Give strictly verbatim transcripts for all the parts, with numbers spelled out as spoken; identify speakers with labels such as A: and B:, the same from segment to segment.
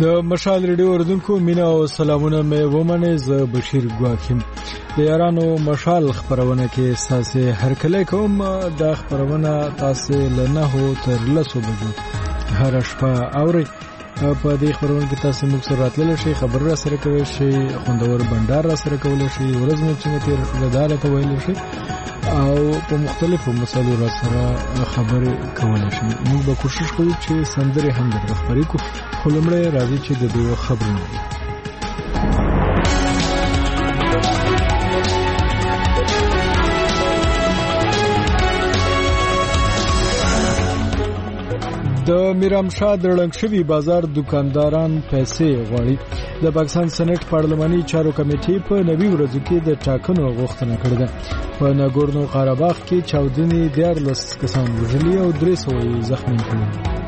A: د مشال ریډیو اوردونکو مینا او سلامونه مې ومنه. زه بشیر ګواکیم د یارانو مشال خبرونه کې اساسه هر کله کوم د خبرونه تاسو لنه هو تر لسو بجو هر شپه اوري. په دې خبرونه کې تاسو موږ سره راتلل شي، خبر را سره کوي شي، خوندور بندر را سره کول شي، ورځمه چې تیر شو د عدالت ویل شي او په مختلفو مسایلو را سره خبرې کول شي. موږ به کوشش کوو چې سندري هم د خبرې کو خلمړې راځي چې د دې خبرونه د میرامشاه د لړنګ شوی بازار دکانداران پیسې غواړي. د پاکستان سېنات پارلماني چارو کمیټې په نوي ورځو کې د ټاکنو غوښتنه کړې ده. په ناګورنو قرهباغ کې چاودنې دیارلس کسان وژلي او درې سوه زخمي کړي.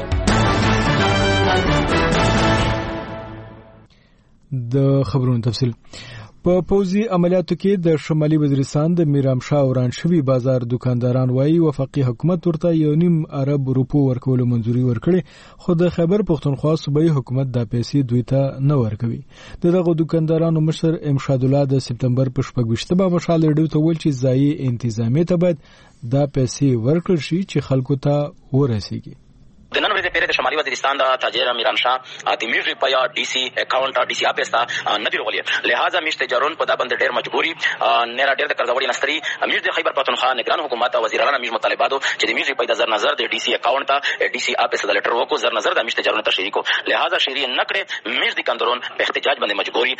A: د خبرونو تفصیل په پوزي عملیاتو کې د شمالي وزیرستان د میرامشاه وران شوی بازار دکانداران وایي وفاقي حکومت ورته یو نیم ارب روپو ورکولو منځوري ورکړي، خو د خیبر پښتونخوا صوبایي حکومت دا پیسې دوی ته نه ورکوي. دغه دکاندارانو مشر امشاد الله د سپتمبر په شپږویشتمه مشال ریډیو ته ویل چې ځایي انتظامیه ته باید دا پیسې ورکړل شي چې خلکو ته ورسیږي.
B: د نن ورځې پیره د شمالي وزیرستان د تاجر میرامشاه د میوزیک په یا ډي سي اکاونټ ډي سي اپستا نه دی ورغلی، لہذا میشته جرون په دا باندې ډېر مجبوري نه را ډېر د قرضوړي نستري میوزیک خیبر پختونخوا نگران حکومت او وزیرانو میج مطالباتو چې د میوزیک په د نظر نظر د ډي سي اکاونټ ډي سي اپستا د لټر وکړو زر نظر د میشته جرون تشریح کو، لہذا شری نه کړې میوزیک اندرون په احتجاج باندې مجبوري.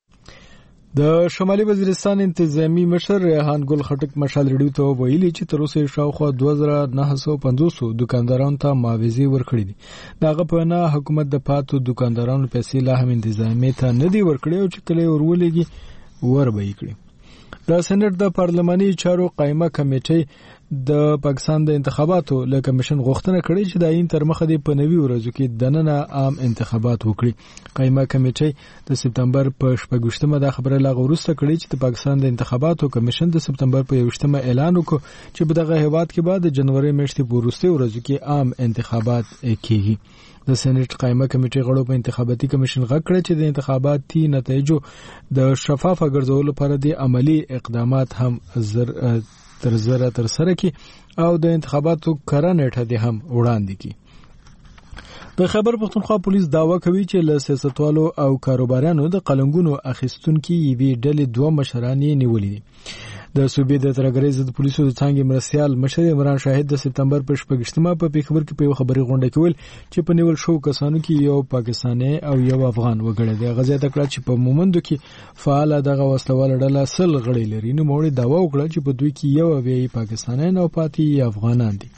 A: د شمالي وزیرستان انتظامی مشر ریحان ګل خټک مشال ریډیو ته ویلي چې تر اوسه شاوخوا دوه زره نهه سوه پنځوس دکاندارانو ته معاوضې ورکړي دي. دغه په نه حکومت د پاتو دکاندارانو پیسې لا هم انتظامی ته نه دی ورکړي او چې کله ورولېږي ور به یې کړي. د سېنات د پارلماني چارو قائمه کمیټې د پاکستان د انتخاباتو له کمیشن غوښتنه کړې چې د عین تر مخه د په نوي ورځو کې دننه عام انتخابات وکړي. قائمه کمیټې د سپتمبر په شپږویشتمه دا خبره لا غوښته کړې چې د پاکستان د انتخاباتو کمیشن د سپتمبر په یوویشتمه اعلان وکړ چې په دغه هیواد کې بعد د جنوري میاشتې په وروستي ورځو کې عام انتخابات کیږي. د سېنات قائمه کمیټې غړو په انتخاباتي کمیشن غږ کړ چې د انتخاباتي نتایجو د شفافه ګرځولو لپاره د عملی اقدامات هم زر تر زره تر سره کی او د انتخاباتو کره نیټه دې هم وړاندې کی. د خیبر پختونخوا پولیس داوا کوي چې له سیاستوالو او کاروبارانو د قلنګونو اخیستونکو یوې ډلې دوه مشران یې نیولې دي. د صوبې د ترګریز د پولیسو د څنګه مرسیال مشر عمران شاهد د سپتمبر په شپږشتمه په پیښور کې په یو خبري غونډه کې ویل چې په نیول شو کسانو کې یو پاکستاني او یو افغان وګړي دي. غزا د کړه چې په مومندو کې فعال دغه وسلوال ډله سل غړي لري. نو موږ داوا وکړه چې په دوی کې یو وی پاکستاني او پاتې افغانان دي.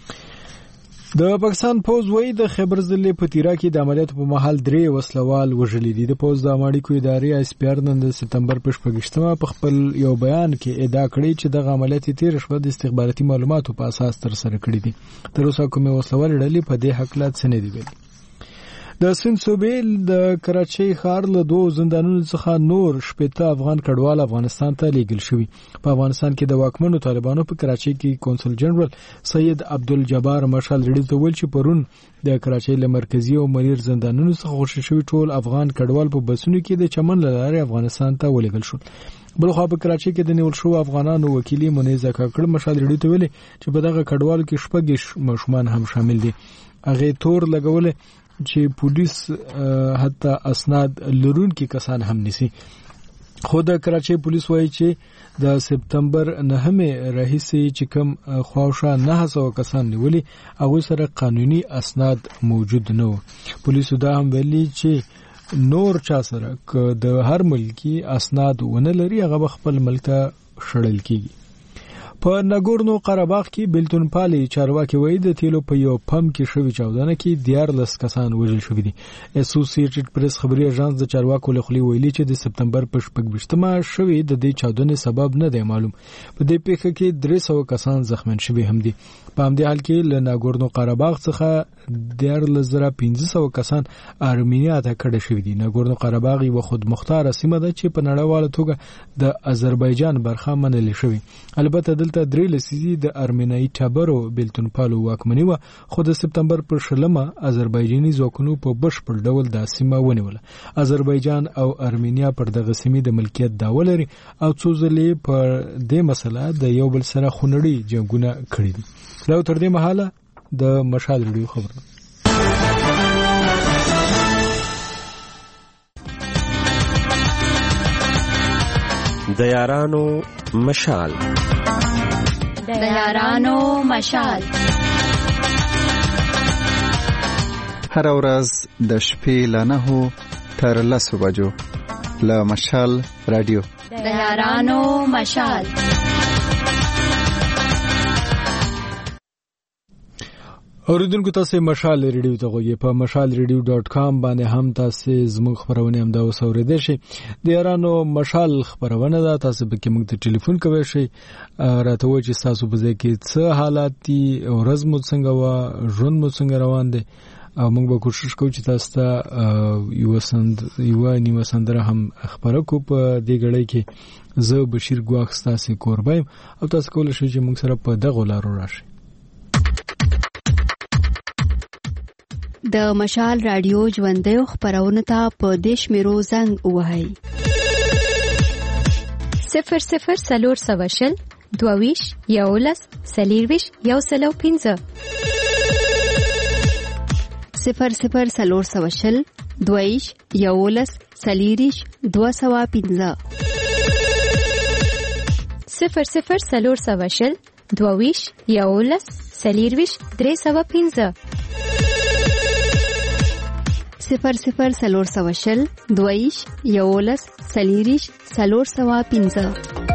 A: د پاکستان پوز وای د خیبر ضلع په تیرا کې د عملیاتو په محل درې وسلوال وژلي دي. د پوز د امریکو ادارې اس پی ار نن د سپتمبر په شپږشتمه په خپل یو بیان کې ادعا کړې چې د عملیاتو تیر شوه د استخباراتي معلوماتو په اساس تر سره کړې دي. تر اوسه کومه وسلوال ډلې په دې حق لا څه نه دی ویلي. د سند صوبې د کراچۍ ښار له دوه زندانونو څخه نور شپږ افغان کډوال افغانستان ته لیږل شوي. په افغانستان کې د واکمنو طالبانو په کراچۍ کې کونسل جنرال سید عبدالجبار مشال ریډیو ته ویل چې پرون د کراچۍ له مرکزی او مریر زندانونو څخه خوشی شوی ټول افغان کډوال په بسونو کې د چمن لارې افغانستان ته ولېږل شول. بلخوا په کراچۍ کې د نیول شو افغانانو وکیلی منیزه کاکړ مشال ریډیو ته ویل چې په دغه کډوالو کې شپږ ماشومان هم شامل دي. هغه تور لګول چې پولیس حتی اسناد لرونکي کسان هم نسی. خو د کراچۍ پولیس وایي چې د سپتمبر نهمه راهیسې چې کوم خواوشا نه سوه کسان نیولي هغوی سره قانوني اسناد موجود نه وو. پولیسو دا هم ویلي چې نور چا سره که د هر ملکی اسناد ونه لري هغه خپل ملک ته شړل کیږي. په ناګورنو قرهباغ کې بلتون پالي چارواکي وایي د تیلو په یو پم کې شوی چاودنه کې دیارلس کسان وژل شوي دي. اسوسییټډ پریس خبري اژانس د چارواکو له خولې ویلي چې د سپتمبر په شپږویشتمه شوی د دې چاودنې سبب نه دی معلوم. په دې پیښه کې درې سوه کسان زخمین شوي هم دي. په همدې حال کې له ناګورنو قرهباغ څخه دیارلس زره پنځه سوه کسان ارمینیا ته کډه شوي دي. ناګورنو قرهباغ یوه خودمختاره سیمه ده چې په نړیواله توګه د آذربایجان برخه منل شوې. البته دلته دلته درې لسیزې د ارمنیایي ټبرو بیلتونپالو واکمني وه، خو د سپتمبر پر شلمه آذربایجاني ځواکونو په بشپړ ډول دا سیمه ونیوله. آذربایجان او ارمینیا پر دغه سیمې د ملکیت دعوه لري او څو ځلې په دې مسله د یو بل سره خونړي جنګونه کړي دي. دا تر دې مهاله د مشال ریډیو خبرونه.
C: د یارانو مشال
D: د یارانو مشال
E: هر ورځ د شپې له نهو تر لسو بجو له مشال رادیو
D: د یارانو مشال.
A: اوریدونکو تاسو مشال ریډیو ته غوږی په مشال ریډیو ډاټ کام باندې هم تاسو زموږ خبرونه هم دا اوسوریدئ شئ. د یارانو مشال خبرونه دا تاسو به کې موږ ته ټلیفون کوئ شئ، راته وایي چې تاسو په ځای کې څه حالات دي، ورځ مو څنګه وا، ژوند مو څنګه روان دی، او موږ به کوشش کوو چې تاسو ته یو سند یو نیمه سندره هم خبرو کو په دې غړې کې. زه بشیر ګواخ تاسو کوربایم او تاسو کولای شئ چې موږ سره په دغه لارو راشئ.
F: د مشال رادیو ژوندۍ خبرونه ته په دیش میرو زنګ وهاي
G: صفر صفر سلور سواشل دوویش یولس سلیرویش یو سلو پینزه
F: صفر صفر سلور سواشل دوویش یولس سلیریش دو سوا پینزه
G: صفر صفر سلور سواشل دوویش یولس سلیرویش درې سوا پینزه
F: صفر صفر سلور سواشل دویش یولس سلیریش سلور سوا پینزه.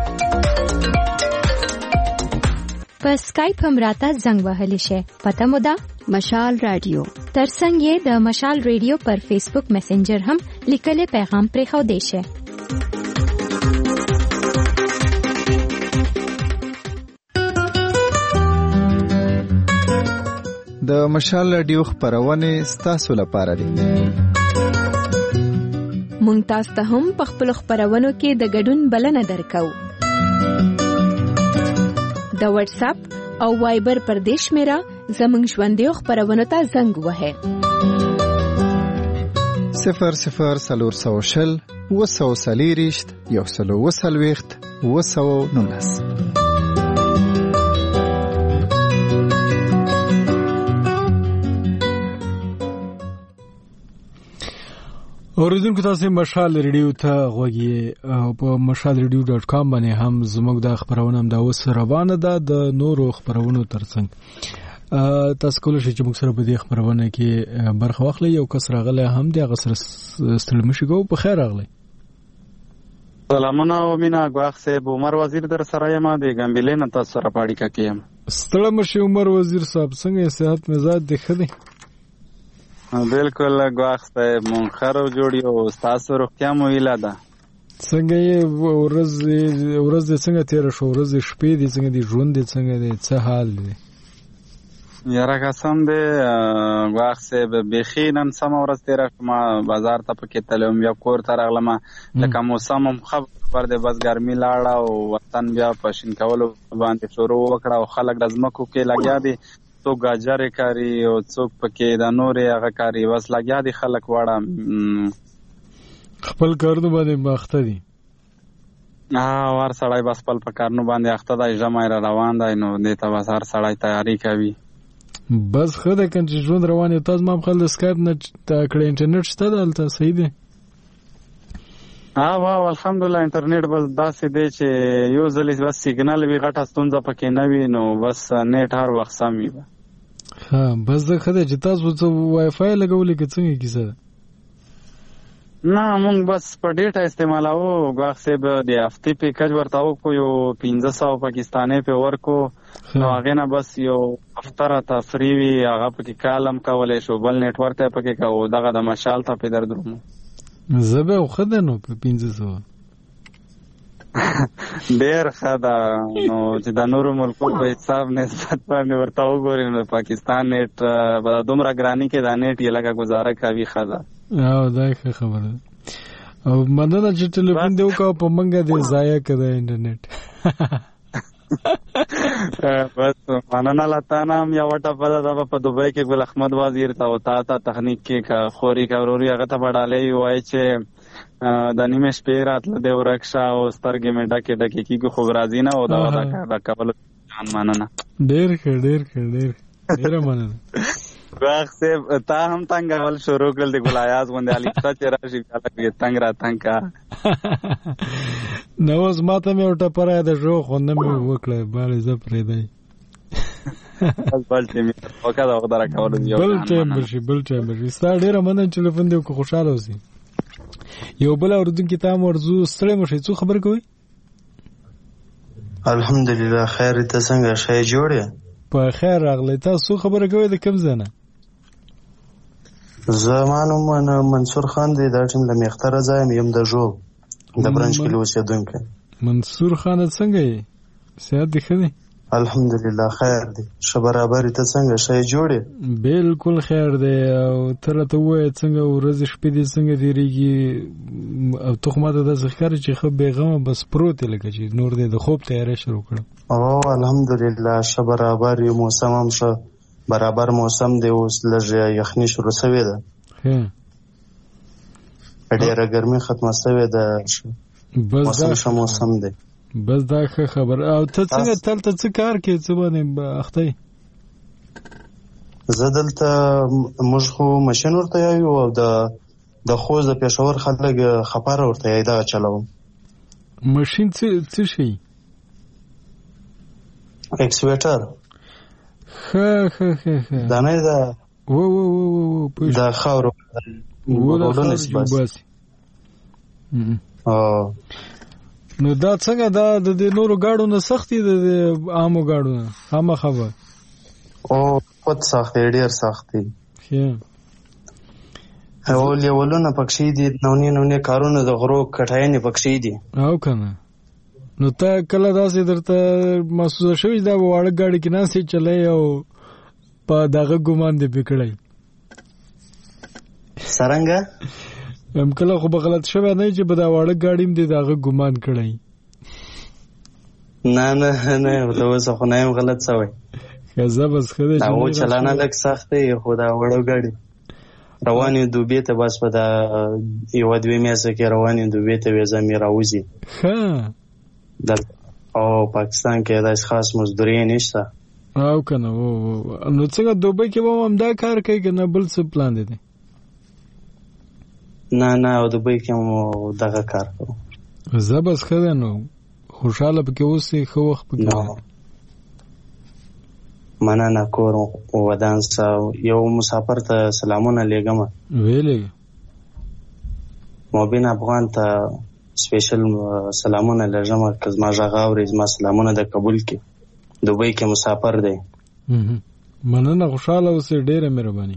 G: په سکایپ هم راته زنګ وهلی شي. پته مو ده
F: مشال رادیو.
G: ترڅنګ یې د مشال ریډیو پر فیسبوک میسنجر هم لیکلي پیغام پرې خو دی شي.
E: د مشال رادیو خبرونه ستاسو لپاره دي.
H: مونږ تاسو ته هم په خپل خبرونو کې د ګډون بلنه درکو. د واتس اپ او وایبر پر دیش میرا زمونږ ژوندۍ خبرونو ته زنګ وهه
E: صفر صفر سلور سوشل وسو سلیریشت یو سلو وسلويخت وسو نونس.
A: اوریدونکو تاسو مشال ریډیو ته غوږی او په مشال ریډیو ډاټ کام باندې هم زموږ د خبرونه هم دا اوس روانه ده. د نورو خبرونو ترڅنګ تاسو کولای شئ چې موږ سره په دې خبرونه کې برخه واخلئ. یو کس راغلی هم دی، هغه سره ستړي مشي کو. په خیر راغلی.
I: سلامونه او مینا ګواخ صاحب، عمر وزیر در سره یم د ګمبلې نه تاسو سره پاړی کایم.
A: ستړي مشي عمر وزیر صاحب، څنګه صحت مزاج دی ښه دی؟
I: بالکل ګواخ صاحب، مونږ خرو جوړی او تاسو روغتیا مو ویلا ده.
A: څنګه یې ورځ ورځ څنګه تیر شو؟ ورځ شپې دي څنګه دي؟ ژوند دي څنګه دی؟ څه حال دی؟
I: یاره قسم دی ګواخ صاحب، بخي نن سم ورځ تیر شم، بازار ته پکې تلم، بیا کور ته راغلم، لکه موسم هم خبر دی، بس ګرمي لاړه او وطن بیا پښین کولو باندې شروع وکړه او خلک د ځمکو کې لګیا دي، څوک ګاجرې کاري او څوک پکې د نورې هغه کاري، بس لګیا دي خلک واړه
A: خپل کارونو باندې مخته دي.
I: ها ور سړی بس خپل په کارونو باندې اخته دی، ژمی را روان دی، نو دې ته بس هر سړی تیاری کوي.
A: بس ښه ده که چې ژوند روان دی. تاسو ما خپل د سکایپ نه کړی انټرنیټ شته دلته صحیح دی؟
I: ها واو الحمدلله انټرنیټ بس داسې دی چې یو ځلې بس سیګنال وي، غټه ستونزه پکې نه وي، نو بس نیټ هر وخت سم وي.
A: ها بس دا ښه ده چې تاسو څه وای فای لګولې که څنګه کیسه ده؟
I: نه مونږ بس په ډیټا استعمالوو ګواخ صاحب، د هفتې پیکج ورته وکړو، یو پنځه سوه پاکستانۍ پې ورکړو، نو هغې نه بس یو هفته راته فري وي، هغه پکې کال هم کولی شو، بل نیټورک ته یې پکې کوو، دغه د مشال ته پې در درومو.
A: زه به ښه ده نو په پنځه سوه
I: ډېر ښه ده، نو چې د نورو ملکو په حساب نسبت باندې ورته وګورې نو د پاکستان نیټ به دومره ګراني کې دا نیټ یې لکه ګزاره کوي. ښه ده
A: او دا ښه خبره ده. او مننه چې ټلیفون دې وکړو، په منګه دې ضایع کړه انټرنیټ.
I: بس مننه لاتانه هم یو ټپه ده په دوبۍ کې ګل احمد وزیر ته او تا ته تخنیک کې کا خوري کا وروري هغه ته بډالې وای چې د نیمه شپې راتله د ورکشا او سترګې مې ډکې ډکې کېږي خو راځي نه او دا دا کول جان مننه
A: ډېر ښه ډېر ښه ډېر ډېره مننه
I: واخ صاحب تا هم تنګ اول شروع کړل د ګل آیاز غوندې الیکسا چې راشي بیا تنګ را تنګ کا
A: نو اوس ماته مې وټه پره د ژو خو نه مې وکړه باندې زه پرې دی
I: بل ټیم وکړه دا غوډه راکول دی
A: بل ټیم بشي بل ټیم بشي ستا ډېره مننه چې ټلیفون دی کو خوشاله اوسې یو بل اوردونکو ته ورزو ستړی مو شي څو خبر کوي
J: الحمدلله خیر ته څنګه شې جوړه
A: په خیر راغلی تاسو خبره کوي د کوم ځای نه
J: زمانو من منصور خان دی دا ټیم له مختره ځایم یم د جو د برنچ کې اوسېدونکی
A: منصور خان څنګه یې صحت دی ښه دی
J: الحمدلله خیر دی ښه برابر ته څنګه شې جوړه
A: بالکل خیر دی او تر ته وای څنګه ورځ شپې دي څنګه دیریږي او تخمه د ذکر چې خو بیغمه بس پروت لکه چې نور دی د خوب تیاری شروع کړ
J: او الحمدلله ښه برابر یو موسم هم ښه برابر موسم دی اوس لږ یخني شروع شوې ده
A: ها
J: ډېره ګرمي ختمه شوې ده
A: بس دا
J: ښه موسم دی
A: بس دا ښه خبر او ته څنګه تلته څه کار کې څه باندې اخته
J: زه دلته موږ خو ماشین ورته یو او د د خوځ د پېښور خلک خبره ورته یې دا چلاوم
A: ماشین څه څه شي
J: اکسویټر
A: ها ها ها
J: دا نه دا
A: و و و و
J: دا خاورو
A: و دا خاورو
J: او
A: نو دا څنګه دا د نورو گاډو نه سختي د عامو گاډو نه هم خبر
J: او پد سخت ډیر سختي
A: ښه
J: او لیولونه پکشي دي نونی نونی کارونه د غرو کټاینې پکشي دي
A: او کنه نو ته کله داسې درته محسوس شوی دا واړه گاډي کې نه سي چلای او په دغه ګمان دی پکړای
J: سرنګا
A: هم کله خو بغلط شوی نه چې په دا واړه گاډیم دی دغه ګمان کړای
J: نه نه نه دا اوس خو نه غلط شوی
A: خزه بس خده
J: دا و چلانه لک سخت دی خو دا وړو گاډي رواني دوبه ته بس په دا یو دوی میاسه کې رواني دوبه ته وځه مې راوځي
A: ها
J: د او پاکستان کې دا خاص مزدوري نشته
A: او کنه و نو څنګه دوبه کې به هم دا کار کوي کنه بل څه پلان دي
J: نه نه او دوبه کې مو دغه کار کوم
A: زبس خده نو خوشاله پکې اوسې خو وخت پکې
J: مننه کور ودان سا یو مسافر ته سلامونه لګم
A: ویلې
J: مبین افغان ته سپیشل سلامونه لږه کزما ژغه او زما سلامونه د قبول کې دوبۍ کې مسافر دی
A: مننه خوشاله اوسې ډېره مهرباني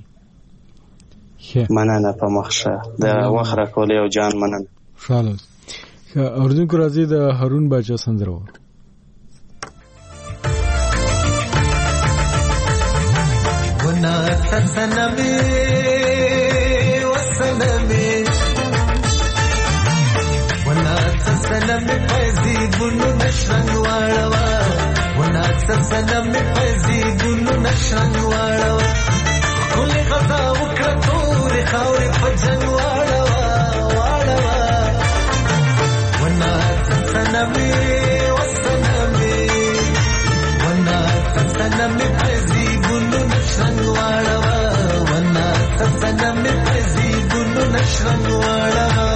J: مننه په مخشه د وخت راکولې او جان مننه
A: خوشاله اوردونکو راځي د هارون باچا سندره
K: ونا سنمي وسنمي ونا سنمي فزي بنو نشرن واړوا ونا سنمي فزي بنو نشرن واړوا كل غزا وکړور خاور فجن واړوا واړوا ونا سنمي وسنمي ونا سنمي فزي بنو نشرن واړوا ونا سنمي فزي بنو نشرن واړوا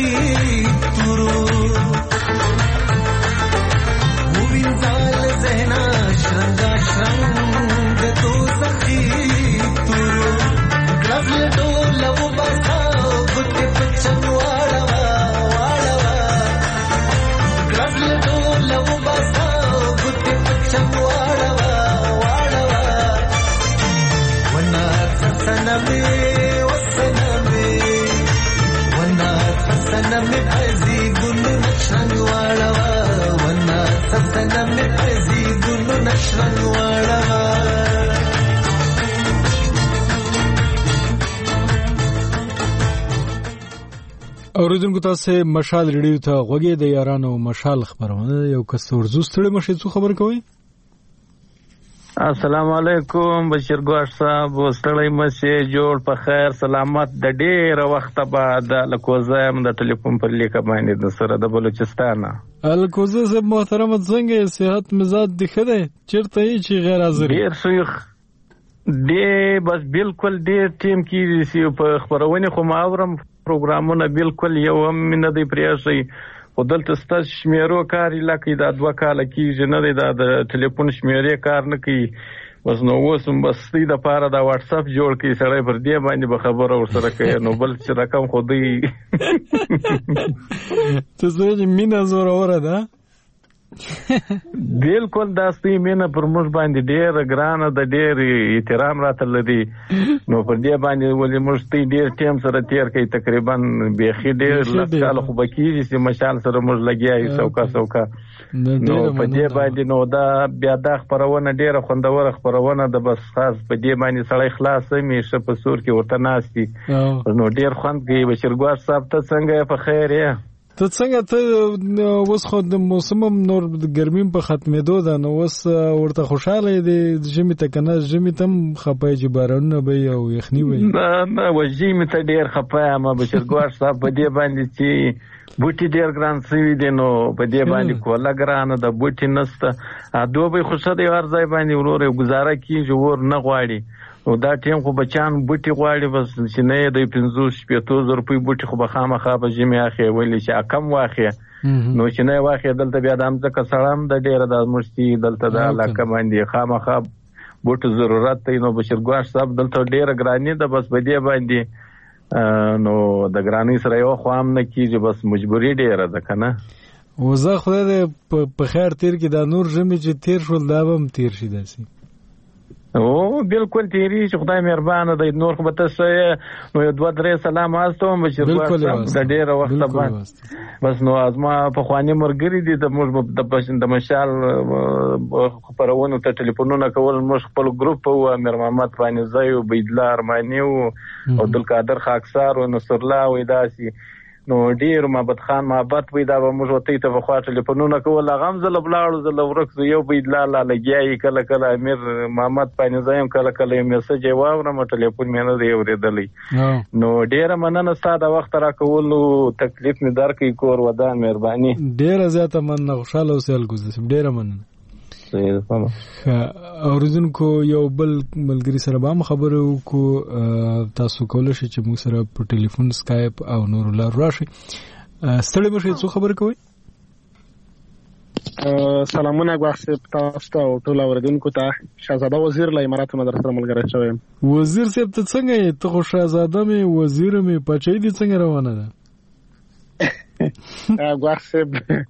K: سخی تورو وینځال زهنا شرنګا شرنګ تو سخی تورو غزل ډول و بسا ګټ پچن واړه واړه غزل ډول و بسا ګټ پچن واړه واړه ونا سنمه وسنمه ونا سنمه پزي ګل نشنګ واړه ونا سنمه پزي ګل نشنګ واړه
A: اوریدونکو تاسو مشال ریډیو ته غوږی د یارانو مشال خبرونه یو کس ورزو ستړي مشه څو خبر کوي.
L: السلام علیکم بشیر ګوښ صاحب ستړي مشه جوړ په خیر سلامت د ډېر وخت بعد لکوزم د ټلیفون پر لیکه باندې د سره د بلوچستان
A: الکوزه صاحب محترم څنګه صحت مزاج دی خده چیرته چې غیر حاضر
L: ډېر شیخ دی بس بالکل ډېر ټیم کې سی په خبرونه خو ماورم پروګرامونه بالکل یو هم نه دی پریاشي او دلته ستاسو شمیرو کار لکه دا دوه کاله کېږي نه دی دا د ټلیفون شمیرې کار نه کوي بس نو اوس هم بس دی د پاره دا واتس اپ جوړ کړي سړی پر دې باندې به خبره ورسره کوي نو بل چې رقم خو دی
A: ته زه مینا زوره وره ده
L: بالکل دا ستې مینه پر موږ باندې ډېر ګرانه د ډېر احترام راته لري نو پر دې باندې ولې موږ ستې ډېر ټیم سره تیر کوي تقریبا بیخي ډېر لس کاله خو به کېږي چې مشال سره موږ لګیا یو سوکا سوکا نو په دې باندې نو دا بیا دا خپرونه ډېره خوندوره خپرونه ده بس خاص په دې باندې سړی خلاص مې ښه په سور کې ورته ناستي نو ډېر خوند کوي بشیر ګوښ صاحب ته څنګه په خیر یې
A: ته څنګه ته اوس خو د موسم نور د ګرمۍ په ختمېدو ده نو اوس ورته خوشاله دی ژمي ته کنه ژمي ته خپای چې بارانونه به او یخني وي
L: نه نه وژمي ته ډېر خپای ما بشیر ګوښ صاحب په دې باندې چې بوټي ډېر ګران شوي دي نو په دې باندې کوله ګرانه ده بوټي نشته دوبۍ خو ښه دی هر ځای باندې ورور ګزاره کېږي ور نه غواړي او دا ټیم خو بچان بوټي غواړي بس چې نه د پنځوس شپېتو زره روپۍ بوټي خو به خامخا به ژمي اخی ولې چې کم واخی نو چې نه واخی دلته بیا د همځکه سړام د ډېره د مشتي دلته د علاقه باندې خامخا بوټو ضرورت دی نو بشیر ګوښ صاحب دلته ډېره ګراني ده بس په دې باندې نو د ګرانۍ سره یو خو هم نه کېږي بس مجبوري ډېره ده که نه
A: وزه خدای دې په خیر تیر کې دا نور ژمي چې تیر شول دا به هم تیر شي داسې
L: او بالکل تیری چې خدای مهربانه دی نور خو به تاسو نو یو دوه درې سلام واستوم بشیر ګوښ صاحب د ډېره وخته باندې بس نو ازما په خواني مرګري دي د موږ د مشال خبرونو ته ټلیفونونه کول موږ خپل ګروپ او امیر محمد فانیزای او بيدلا ارمانی او عبدالقادر خاکسار او نصر الله او داسي نو ډیر محمد خان محبت وي دا به موږ وته ته په خوا ټلیفونونه کول غم زل بلاړو زل ورکس یو بيدلا لا لګیای کله کله امیر محمد پانیزایم کله کله میسج واورم ټلیفون مې نه دی اورېدلی نو ډیر مننه ستاسو وخت را کول تکلیف مې درکې کور ودا مهرباني
A: ډیر زیاته مننه خوشاله اوسئ ګوزم ډیر مننه اوریدونکو یو بل ملګری سره به خبرو کو تاسو کولای شئ چې موږ سره په ټلیفون سکایپ او نور لار راشي ستړي مشه څه خبر کوي
M: سلامونه غواړم تاسو ته او ټول اوریدونکو ته شهزاده وزیر له اماراتو در سره ملګری شوم
A: وزیر صاحب ته څنګه ته خو شهزاده مې وزیر مې پچې دي څنګه روانه ده
M: غواړم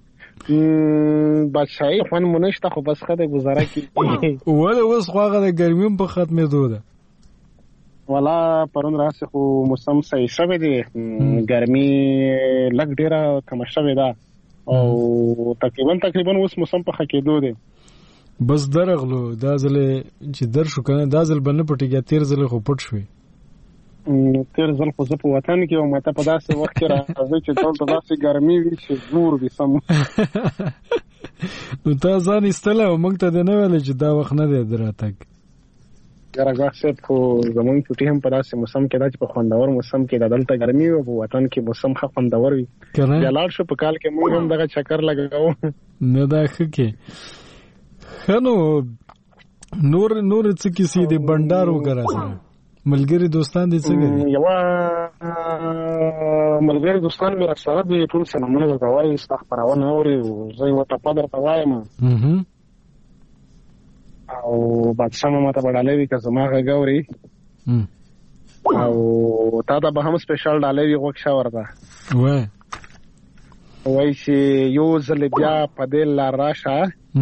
M: بچای خوان مونږ ته خو بس خده گزاره کی
A: وله اوس خواغه د ګرمیم په ختمه دوده
M: ولا پرون راځي خو موسم صحیح شوه دی ګرمي لګ ډیره کم شوه ده او تقریبا تقریبا اوس موسم په خکېدو دی
A: بس درغلو دا ځله چې در شو کنه دا ځل بنه پټیږي تیر ځله خو پټ شوی
M: تیر ځل خو زه په وطن کې او ماته په داسې وخت کې راځي چې ټول داسې ګرمي وي چې زور وي سم
A: نو تا ځان ایستله او موږ ته د نه ویل چې دا وخت نه دی دراتګ
M: یاره غاښب خو زمونږ چټي هم په داسې موسم کې دا چې په خوندور موسم کې د دلته ګرمي وي په وطن کې موسم ښه خوندور وي بیا لاړ شو په کال کې موږ هم دغه چکر لګاو
A: نه دا ښه کې ښه نو نور نور څه کیسې دي بنډار وګره سره ملګری دوستان دې څنګه دي؟
M: یو ملګری دوستان مې سره دي ټول سره موږ ته وایي ستاسو خبرونه اوري زه یو ته پدر ته وایم او بادشاہ ماته وړاندې وی که زما غوړي او تا دا به هم سپیشل ډالې وی وښه ورته وای وای چې یو ځل بیا په دې لار راشه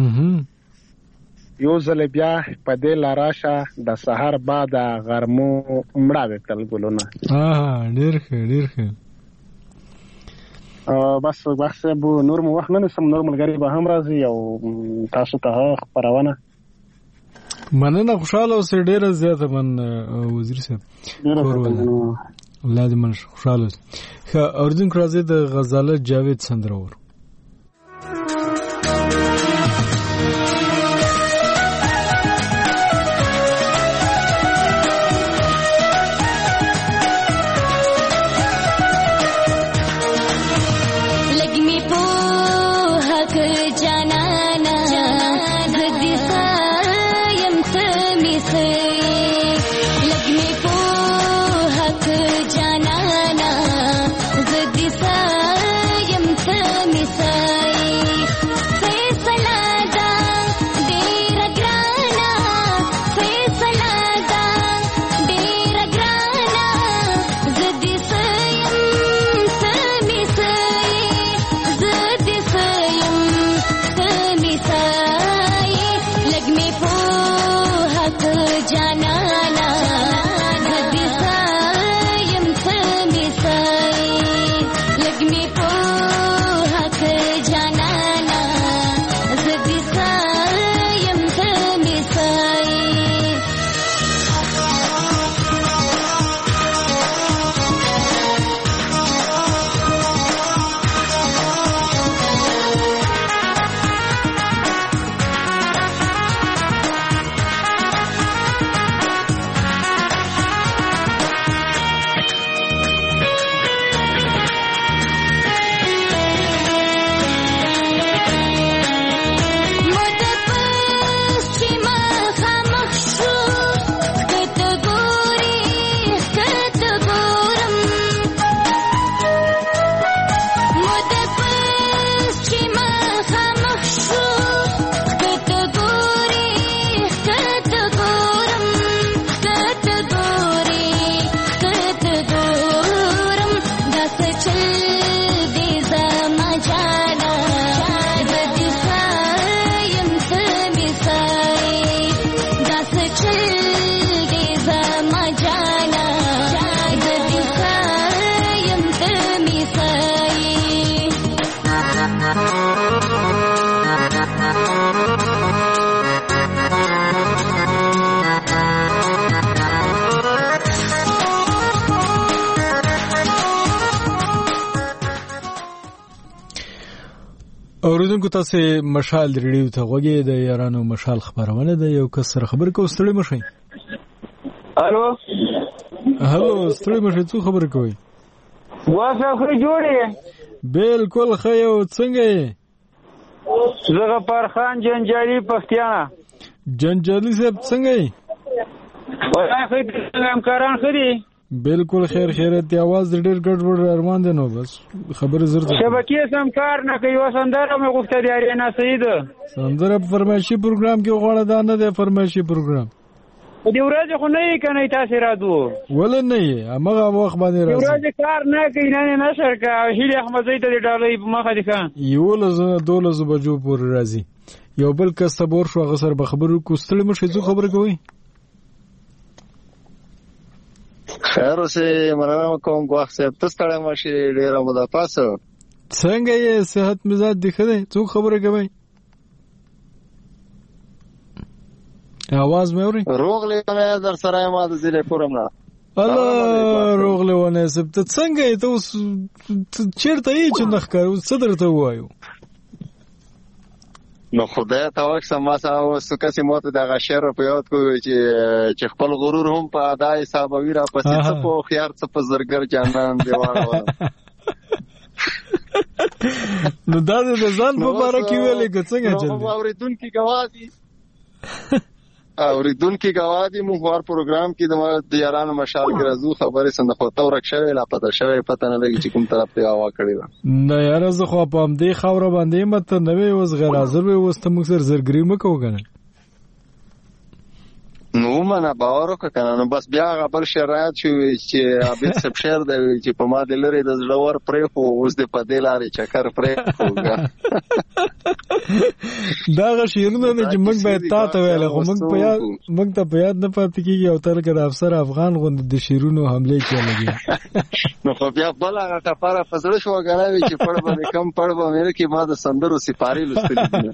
M: یو ځل بیا په دې لار راشه د سحر بعد غرمو مړه وکړل ګلونه
A: اه ډیر ښه ډیر ښه
M: بس بس به نور مو وخت نه سم نور ملګری به هم راځي او تاسو ته خبرونه
A: مننه خوشاله اوسې ډیره زیاته من وزیر صاحب الله دې من خوشاله اوسې ښه اوریدونکو راځي د غزاله جاوید سندره ور اوریدونکو تاسو مشال ریډیو ته غوږی د یارانو مشال خبرونه ده یو کس سره خبر کو ستړي مشي
N: الو
A: هلو ستړي مشي څو خبر کوي
N: واسه خو جوړي
A: بالکل خیو څنګه یې
N: زغه پر خان جنجالي پښتیانه
A: جنجالي صاحب څنګه یې
N: وای خو څنګه امکاران خري
A: بالکل خیر خیرت دی आवाज ډېر ګډوډ روان دي نو بس خبر زرد
N: شبکې سم کار نه کوي وسندره مې غوښته دی اړینا سید
A: سندره فرمایشي پروګرام کې غوړه ده نه دی فرمایشي پروګرام
N: دی ورځ خو نه کنه تاسو راتو
A: ول نه یې هغه وخت باندې راځي
N: ورځ کار نه کوي نه نه شر کا هیله احمد زید دی ډالۍ په مخه دي ښه
A: یو لزه دولس بجو پور راځي یو بل کس صبر شو غسر به خبرو کوستل مشه څه خبر کوي
O: خیر اوسه مننه کوم غواخ صاحب تاسو ته ماشي ډیره موده پاسه
A: څنګه یې صحت مزاج دی خدای څو خبره کوي आवाज مې اوري
O: روغله مې در سره ما د زیره پورم نه
A: الله روغله ونه سب ته څنګه ته اوس چیرته یې چې نخ کار څه درته وایو
O: نو خدای ته واکسم ما سره سکه موت د غشر په یاد کوي چې چې خپل غرور هم په ادا حسابوي را پسې څه په خيار څه په زرګر جانان دیوانه
A: نو دا د ځان په باره کې ویلې څنګه چل
O: نو اوریدونکو گواهی اوریدونکو غواړي موږ هر پروګرام کې د یارانو مشال کې راځو خبرې سند خو تو رکشوي لا پته شوی پته نه لګي چې کوم طرف ته هوا کړی
A: نه یار زه خو په ام دې خاور باندې مت نه وي اوس غیر حاضر وي اوس ته موږ سر زرګری مکو غنه
O: نو مانا باور وکړه نو بس بیا غبل شرایط چې ابي سب شهر دی چې په ما د لری د زړور پرې خو اوس د پدې لارې چکر پرې
A: دا غشیرونه نه چې موږ باید تا ته ویل خو موږ په یاد موږ ته په یاد نه پاتې کیږي او تر کله افسر افغان غوند د شیرونو حمله کوي لګي
O: نو خو بیا بل هغه کفاره فزړه شو غواړي چې پړ باندې کم پړ باندې کې ما د سندرو سپاری لستلې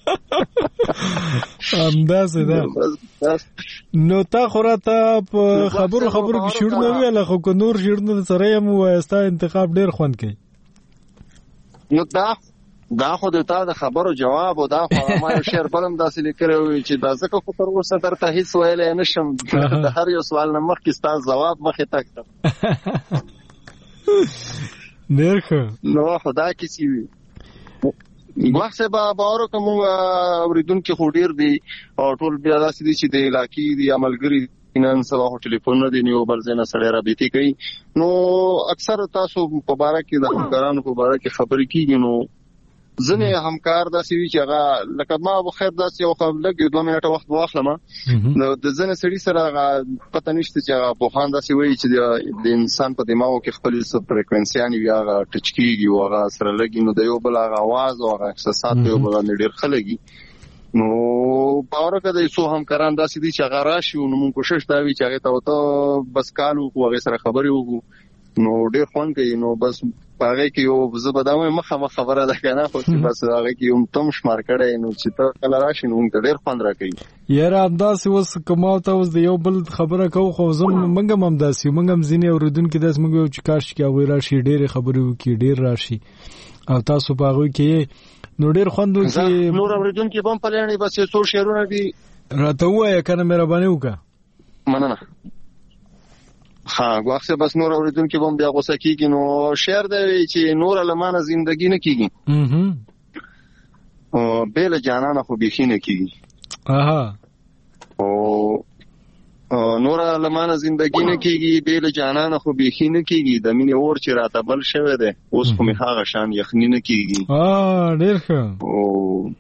A: همداسې ده نو تا خوراته په خبرو خبرو کې شیرونه ویل خو کو نور شیرونه سره یم وایستا انتخاب ډیر خوند کوي
O: نو دا دا خو د تا د خبرو جواب او دا خو ما یو شعر بلم داسې لیکلی وي چې دا ځکه خو تر اوسه درته هیڅ ویلی نشم د هر یو سوال نه مخکې ستا ځواب مخې تک ته
A: ډېر ښه
O: نو خو دا کیسې وي وخت به باور کوم اوریدونکو خو ډیر دي او ټول بیا داسې دي چې د علاقې دي عملګری نن سبا هو ټلیفون نه دی نیو بل ځای نه سړی رابطې کوي نو اکثر تاسو په باره کې د همکارانو په باره کې خبرې کیږي نو ځنې همکار داسې وي چې هغه لکه ما به خیر داسې یو خبر لګي دوه منټه وخت واخلم نو د ځنې سړي سره هغه پته نشته چې هغه پوهان داسې وایي چې د انسان په دماغو کې خپل څه فریکوینسیانې وي هغه ټچ کېږي او هغه سره لګي نو د یو بل هغه اواز او هغه احساسات یو بل باندې ډېر ښه لګي نو باور وکړئ څو همکاران داسې دي چې هغه راشي نو موږ کوشش دا وي چې هغې ته ورته بس کال وکړو هغې سره خبرې وکړو نو ډېر خوند کوي نو بس په هغې کې یو زه به دا وایم مخامخ خبره ده که نه خو چې بس هغې کې یو تم شمار کړی نو چې ته کله راشي نو موږ ته ډېر خوند راکوي
A: یاره همداسې اوس که ما ته اوس د یو بل خبره کوو خو زه موږ هم همداسې یو موږ هم ځینې اورېدونکي داسې موږ وایو چې کاش چې هغوی راشي ډېرې خبرې وکړي ډېر راشي او تاسو په هغوی کې نو ډېر خوند وکړي
O: نور اورېدونکي به هم په لیڼې بس یو څو شعرونه دي
A: راته ووایه که نه مهرباني وکړه
O: مننه ها واخه بس نور اوریدونکو به بیا غوسه کیږي نو شعر دی چې نور لمانه زندگی نه کیږي او بیل جانانه خو بيخي نه کیږي
A: اها
O: او نور لمانه زندگی نه کیږي بیل جانانه خو بيخي نه کیږي د مینې اور چې راته بل شوه ده اوس خو می هغه شان یخنی نه کیږي
A: اه ډیر ښه
O: او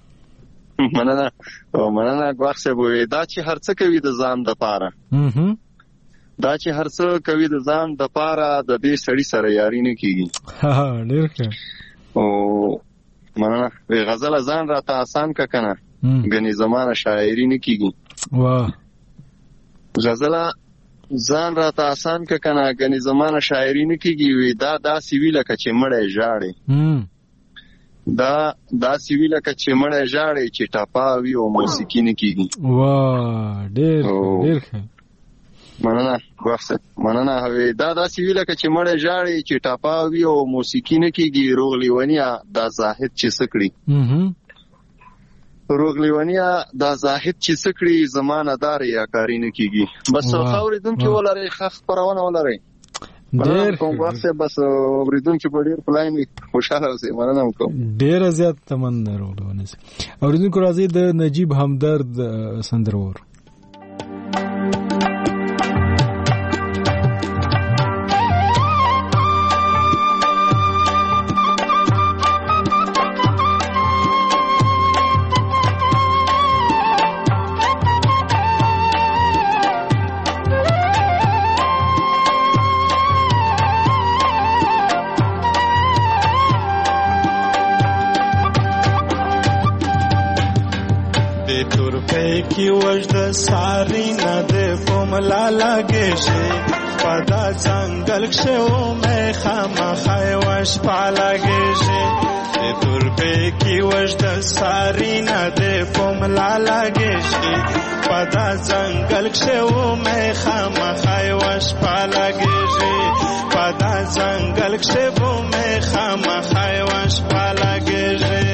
O: مننه او مننه واخه به دا چې هر څه کوي د ځان د پاره
A: اها
O: دا چې هر څه کوي د ځان د پاره د دې سړی سره یاري نه کیږي
A: ها ډیر ښه
O: او مننه غزل ځان راته آسان کا کنه غني زمانه شاعري نه کیږي
A: واه
O: غزل ځان راته آسان کا کنه غني زمانه شاعري نه کیږي وی دا دا سیویل ک چې مړې ژاړي دا دا سیویل ک چې مړې ژاړي چې ټاپا وی او موسیقي نه کیږي
A: واه ډیر ډیر ښه
O: مننه واخه مننه هوی دا دا سیویل ک چې مړې ژاړي چې ټاپا وی او موسیقي نه کیږي روغلیونیا دا زاهد چې سکړي روغلیونیا دا زاهد چې سکړي زمانه دار یا کاری نه کیږي بس اوریدونکو ولري خخ پرونه ولري
A: ډیر
O: کوم وخت بس اوریدونکو په ډیر پلاین خوشاله اوسئ مننه کوم
A: ډیر زیات تمنا وروړو اوریدونکو راځي د نجیب همدرد سندرور
P: کی وجد ساری نه د پملا لاګې شي پدا څنګه لښو مې خامخای واش پالاګې شي د تور په کی وجد ساری نه د پملا لاګې شي پدا څنګه لښو مې خامخای واش پالاګې شي پدا څنګه لښو مې خامخای واش پالاګې شي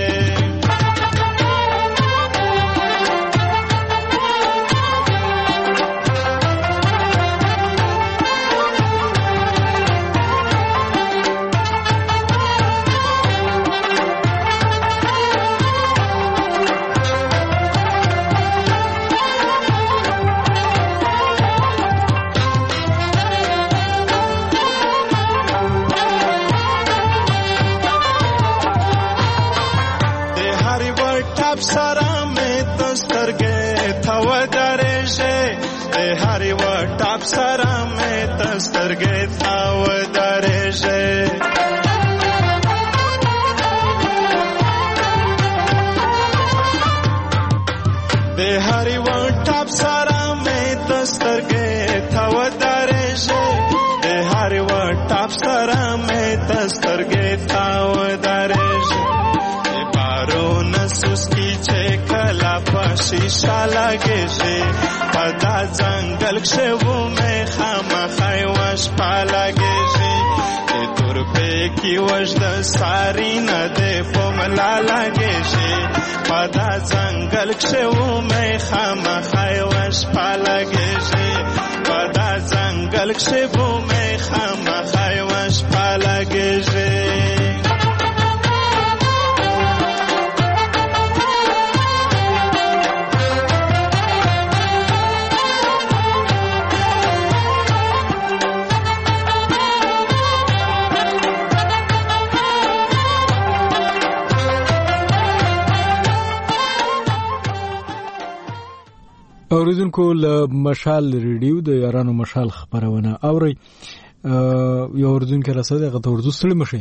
P: ټاپ سره مې تسترګې ثو درېږي د هر یو ټاپ سره مې تسترګې ثو درېږي د هر یو ټاپ سره مې تسترګې ثو درېږي د هر یو ټاپ سره مې تسترګې ثو درېږي سوسکی چې کلا پشیشا لګې شي پدا ځنګل کې وو مې خامخای واش پالګې شي چې تور په کې وجد ساری نه دې پملا لګې شي پدا ځنګل کې وو مې خامخای واش پالګې شي پدا ځنګل کې وو مې خامخای واش پالګې شي
A: اوریدونکو له مشال ریډیو د یارانو مشال خبرونه اوري یو اوریدونکو رسېده غته ورزو ستړي مشه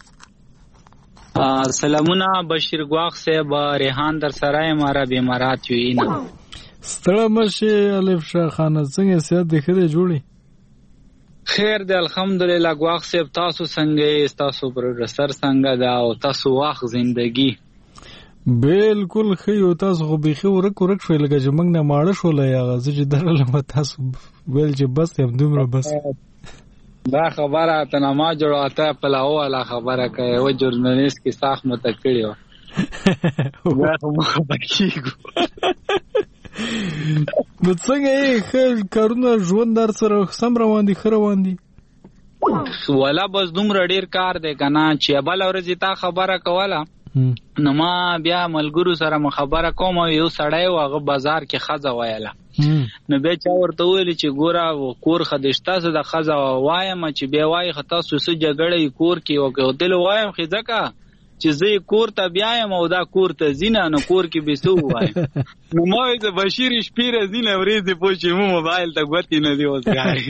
Q: سلامونه بشیر ګواخ صاحب ریحان در سرای مارا بیمارات وینا
A: ستړي مشه الف شاه خان څنګه سیادت دخره جوړي
Q: خیر دی الحمدلله ګواخ صاحب تاسو څنګه تاسو پروډوسر څنګه دا او تاسو واخ زندگی
A: بالکل خیو تاسو خو بيخي ورک ورک شوي لکه چې موږ نه ماړه شو لا یا غزه چې درلم تاسو ویل چې بس هم دومره بس
Q: دا خبره ته نه ما جوړاته پلاو والا خبره کوي او ژورنالیست کې ساخ متکړیو دا خو مخه کیږي
A: نو څنګه یې کارونه ژوند در سره سم روان دي خره روان دي
Q: ولا بس دومره ډیر کار دی کنه چې بل ورځ تا خبره کوله نو ما بیا ملګرو سره مخابره کوم یو سړی واغه بازار کې خزه وایله نو بیا چا ورته ویل چې ګوره کور خدشته زه د خزه وایم چې بیا وای خطا سوسه جګړې کور کې وکړ دل وایم خځکه چې زه کور ته بیایم او دا کور ته زینه نو کور کې به سو وایم نو ما د بشیر شپیر زینه ورېځې پوښې مو موبایل ته غوتی نه دی وځي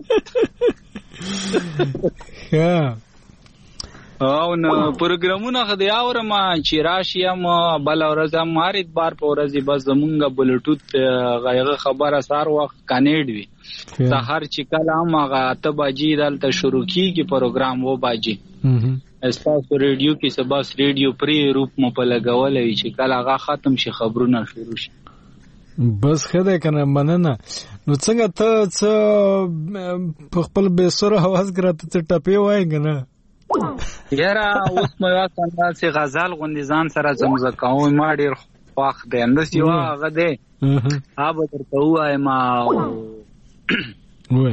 A: ها
Q: او نو پروګرامونه خدای اورم چې راشیم بل ورځ مارید بار په ورځ بس زمونږ بلوټوت غیغه خبره سار وخت کنیډ وی سحر چې کلام هغه ته باجی دلته شروع کیږي پروګرام و باجی اساسو ریډیو کې سباس ریډیو پری روپ مو په لګولې چې کله هغه ختم شي خبرونه شروع شي
A: بس خدای کنه مننه نو څنګه ته څه په خپل به سره आवाज کراته ته ټپی وای کنه
Q: یاره اوس مې واسطه چې غزل غوندې ځان سره زمزکاو ما ډیر خواخ دی اندس یو هغه دی ها به درته وایم
A: وای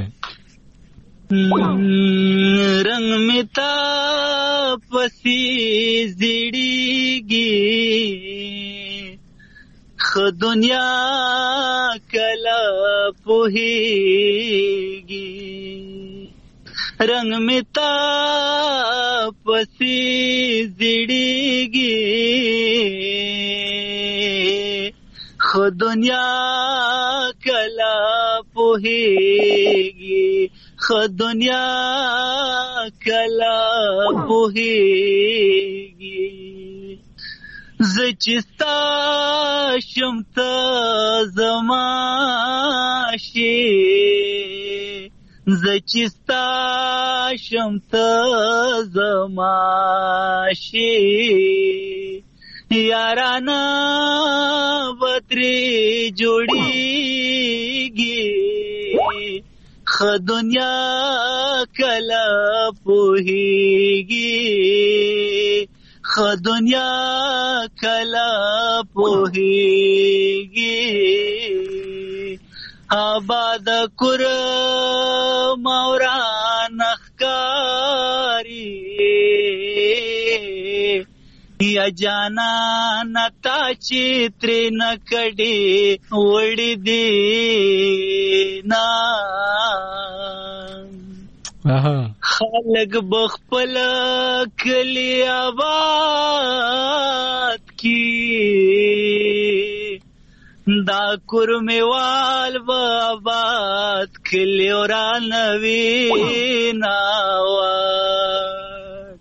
Q: رنگ میں تا پسی زیڑیگی خ دنیا کلا پوہیگی رنگ میں تا پسی زیڑیگی خ دنیا کلا پوہیگی خ دنیا کلا پوہیگی زچستا شمت زماشی زچستا شمت زماشی یارانا بطری جوڑیگی خ دنیا کلا پوہیگی خ دنیا کلا پوہیگی آباد کر موران اخکاری یا جانا نتا چیتری نکڑی وڑی دینا خلق بخپل کلی آباد مخکی دا کورمیوال با آباد کلی ورانوي ناوات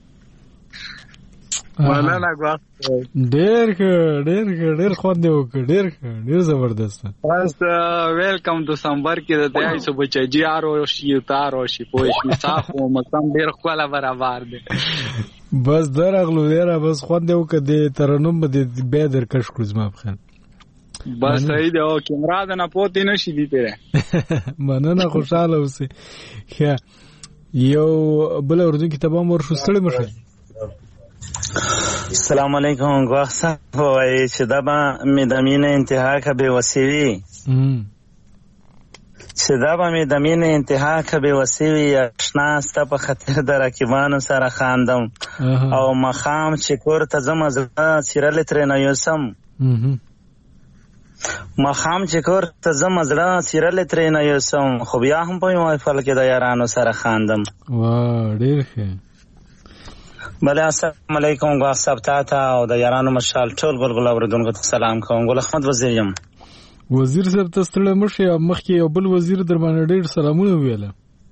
L: مولانا ګواښ
A: ډېر ښه ډېر ښه ډېر خوند دی وکړ ډېر ښه ډېر زبردست
Q: بس ویلکم دسمبر کې د تیایسو بچجي آرو شي تارو شي پوه شي صافو مقام ډېر ښکلی برابر دی
A: بس درغلو ډېره بس خوند دی وکړ د ترنم به بیا درکش کړو زما په خیال
Q: بس صحیح دی او کیمرا د نه پوتې نشي دی تیرې
A: مننه خوشاله اوسې ښه یو بل اردو کتاب هم ورشو ستړی مشه
R: السلام علیکم ګواښ صاحب وایي چې دا به مې د مینې انتها که بېوسې وي چې دا به مې د مینې انتها که بېوسې وي اشنا ستا په خاطر د رقیبانو سره خاندم او ماښام چې کور ته ځمه زړه څیرلې ترېنه یوسم ماښام چې کور ته ځمه زړه څیرلې ترېنه یوسم خو بیا هم په محفل کې د یارانو سره خاندم
A: وا ډېر ښه
R: بله السلام علیکم ګواښ صاحب تا ته او د یارانو مشال ټول ګلګل اورېدونکو ته سلام کوم ګل احمد وزیر یم
A: وزیر صاحب ته ستړی مه شئ مخکې یو بل وزیر در باندې ډېر سلامونه وویله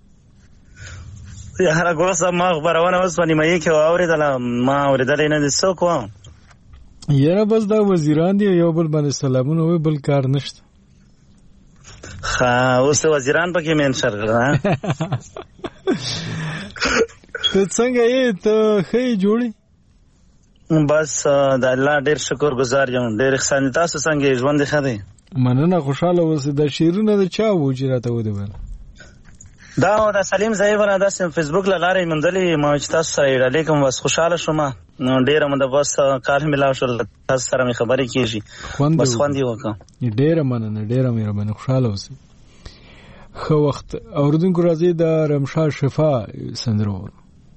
R: یاره ګواښ صاحب ما خبرونه اوس په نیمایي کې واورېدله ما اورېدلی نه دي څوک و
A: یاره بس دا وزیران دي یو بل باندې سلامونه وایي بل کار نشته
R: ښه اوس وزیران پکې مینشر کړه
A: ته څنګه یې ته ښه یې جوړې
R: بس د الله ډېر شکر ګزار یم ډېر احسان تاسو څنګه یې ژوند ښه دی
A: مننه خوشحاله اوسې دا شعرونه د چا وو چې راته ودې ویل
R: دا د سلیم ځای ونه داسې فیسبوک له لارې موندلې ما چې تاسو سره یې ډالې کوم بس خوشحاله شوم نو ډېره مو د بس کال ملاو شول تاسو سره مې خبرې کېږي بس خوند یې وکړه
A: ډېره مننه ډېره مهرباني خوشحاله اوسئ ښه وخت اورېدونکو راځئ د رمشا شفا سندره وورو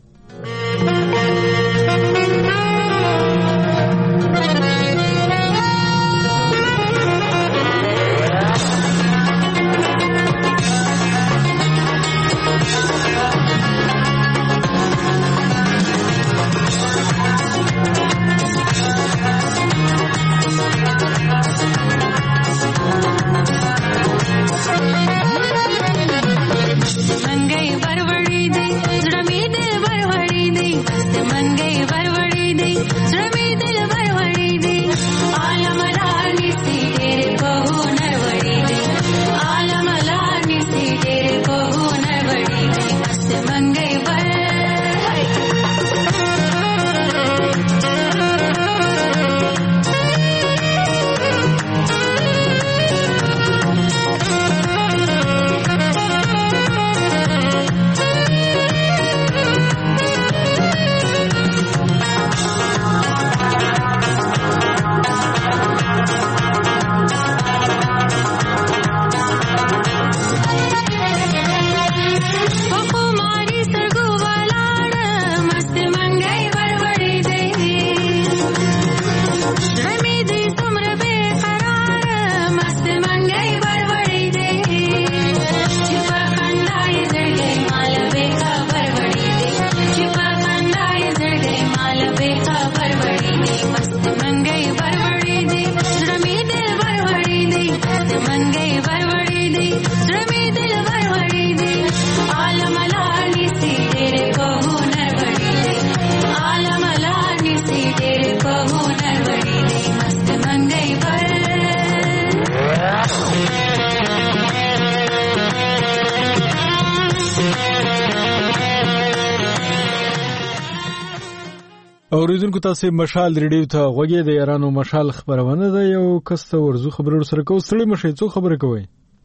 A: اوریدونکو تاسو مشال ریډیو ته غوږی د یارانو مشال خبرونه ده یو کسته ورزو خبرو سره کو ستړي مشه څو خبره کوي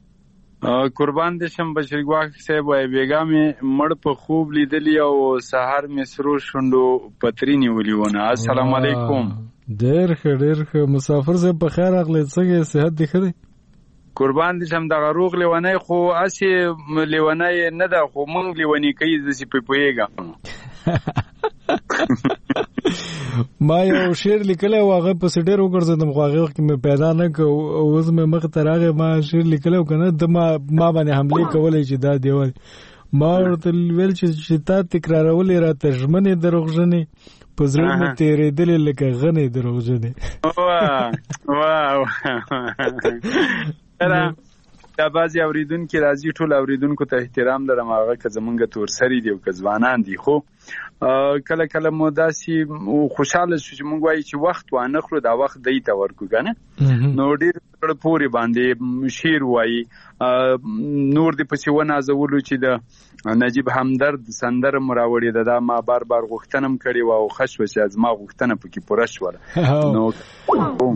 I: قربان دې شم بشیر ګواښ صاحب وای بیګامې مړ په خوب لیدلی او سحر مې سرو شوندو پتری نیولې ونه السلام علیکم
A: ډېر ښه ډېر ښه مسافر زه په خیر اغلی څنګه صحت دی ښه دی
I: قربان دې شم دغه روغ لیونی خو اسې لیونی نه ده خو مونږ لیونی کوي داسې په پوهېږم
A: ما یو شعر لیکلی او هغه پسې ډېر وګرځېدم خو هغې وخت کې مې پیدا نه کړ اوس مې مخې ته راغی ما شعر لیکلی او که نه ده ما ما باندې حملې کولی چې دا دیول ما ورته ویل چې تا تکرارولې راته ژمنې دروغجنې په زړه مې تېرېدلې لکه غنې دروغجنې.
S: دا بعضې اورېدونکي راځي، ټول اورېدونکو ته احترام لرم، هغه که زمونږ تورسري دي او که ځوانان دي، خو کله کله مو داسې خوشحاله شو چې مونږ وایي چې وخت وانه خلو، دا وخت دی ته ورکو که نه. نو ډېر زړه پورې باندې شعر وایي، نور دې پسې ونازولو چې د نجیب همدرد سندره مو راوړې ده، دا ما بار بار غوښتنه م کړې وه او ښه شوه چې زما غوښتنه پکې پوره شوله. نو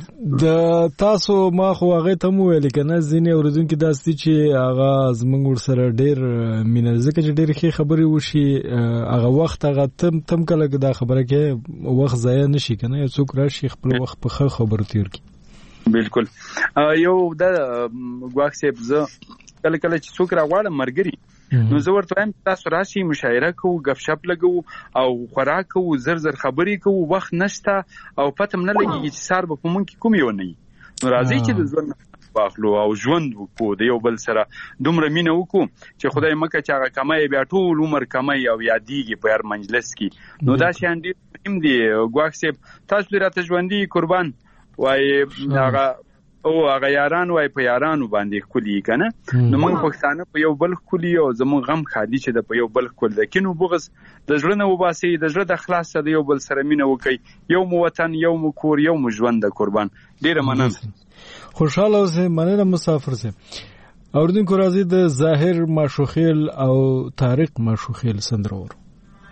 A: د تاسو ما خو هغې ته م وویلې که نه، ځینې اورېدونکي داسې دي چې هغه زموږ ورسره ډېر مینه، ځکه چې ډېرې ښې خبرې وشي هغه وخت هغه تم تم کله دا خبره کې وخت ضایع نه شي که نه، یو څوک راشي خپل وخت په ښه خبرو تېر کړي.
S: بالکل. یو د ګواښ صاحب زه کله کله چې څوک راغواړم ملګري، نو زه ورته وایم تاسو راشئ مشاعره کوو، گپ شپ لګوو او خوراک کوو، زر زر خبرې کوو، وخت نشته او پته م نه لګېږي چې سهار به په مونږ کې کوم یو نه وي. نو راځئ چې د ژوند واخلو او ژوند وکړو، د یو بل سره دومره مینه وکړو چې خدای مکه چې هغه کمای بیا ټول عمر کمای او یادېږي په هر مجلس کې. نو دا شیان ډېر مهم دي. ګواښ صاحب تاسو دې راته ژوندي قربان وایي هغه او هغه یاران وای په یارانو باندې ښکلي که نه. نو موږ پښتانه په یو بل ښکلي او زموږ غم خالي چې د په یو بل ښکل د کینو بغض د زړه نه وباسئ، د زړه د خلاصه د یو بل سره مینه وکئ. یو مو وطن، یو مو کور، یو مو ژوند د قربان. ډېره مننه.
A: خوشحاله اوسئ. مننه مسافر صاحب. اورېدونکو راځي د ظاهر ماشوخیل او طارق ماشوخیل سندره ورو.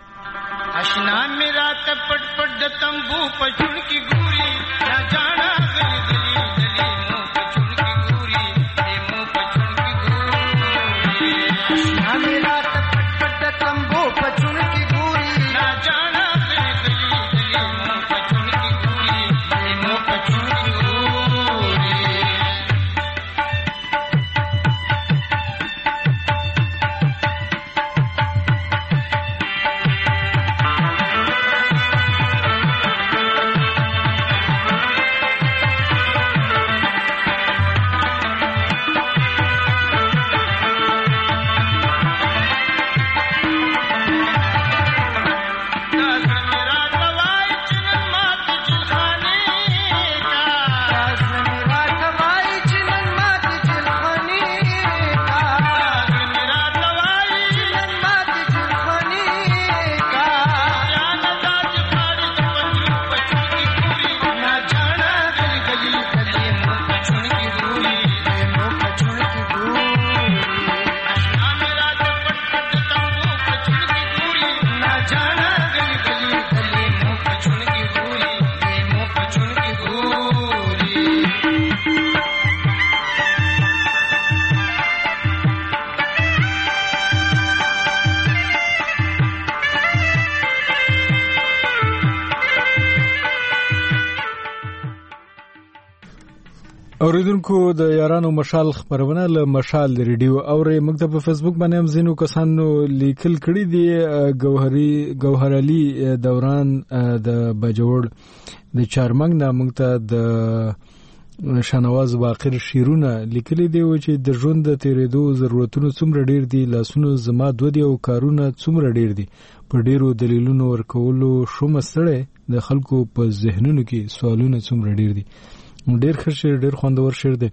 K: اشنا میرا ته پټ پټ د تمبو پچون کی ګوري نه جانا گلی گلی گلی مو پچون کی ګوري مو پچون کی ګوري. اشنا میرا ته پټ پټ د تمبو پچون کی ګوري نه جانا گلی گلی گلی مو پچون کی ګوري مو پچون کی ګوري.
A: اوریدونکو د یارانو مشال خبرونه له مشال ریډیو اورې موږ ته په فیسبوک باندې هم زینو کسانو لیکل کړي دي. ګوهري ګوهر علي دوران د بجوړ د چارمنګ نه موږ ته د شانواز باقر شیرونه لیکلي دي چې د ژوند د تیرېدو ضرورتونو څومره ډیر دي، لاسونو زما دوه دي او کارونه څومره ډیر دي، په ډیرو دلیلونو ورکولو شوم ستړی د خلکو په ذهنونو کې سوالونه څومره ډیر دي. ډیر ښه شعر، ډیر خوندور شعر دی.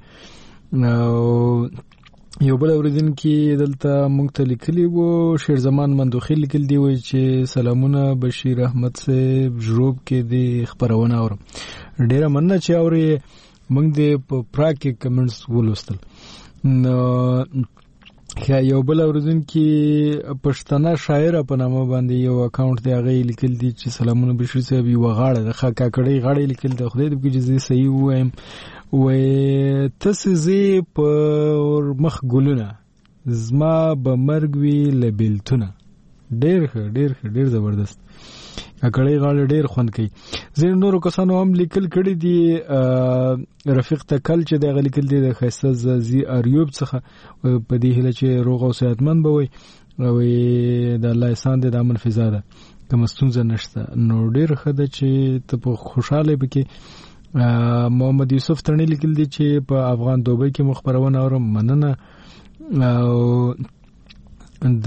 A: یو بل اوریدونکي دلته موږ ته لیکلي وو، شعر زمان مندوخیل لیکل دی وایي چې سلامونه بشیر احمد صاحب ژوب کې دی خبرونه اورم. ډیره مننه چې اورې موږ دې په پراګ کې کمنټس ولوستل. نو یو بل اوریدونکي پښتنه شاعر په نامه باندې یو اکاونټ دی، هغه لیکل دي چې سلامونه بشیر صاحب یو غاړه د کاکړۍ غاړه لیکل دی. خدای دې وکړي چې صحیح وایم. وای تاسو زی په مخ ګلونه زما به مرګ وی لبلتونه. ډیر ښه، ډیر ښه، ډیر زبردست. کاکړۍ غاړه ډیر خوند کوي. ځینې نورو کسانو هم لیکل کړي دي. رفیق تکل چې دغه لیکل دي د ښایسته زازي اریوب څخه، په دې هیله چې روغ او صحتمند به وي او د الله احسان دې د امن فضا ده، کوم ستونزه نشته. نو ډیر ښه ده چې ته په خوشاله پکې. محمد یوسف ترنی لیکل دي چې په افغان دوبۍ کې مخبرونه اورم. مننه. او د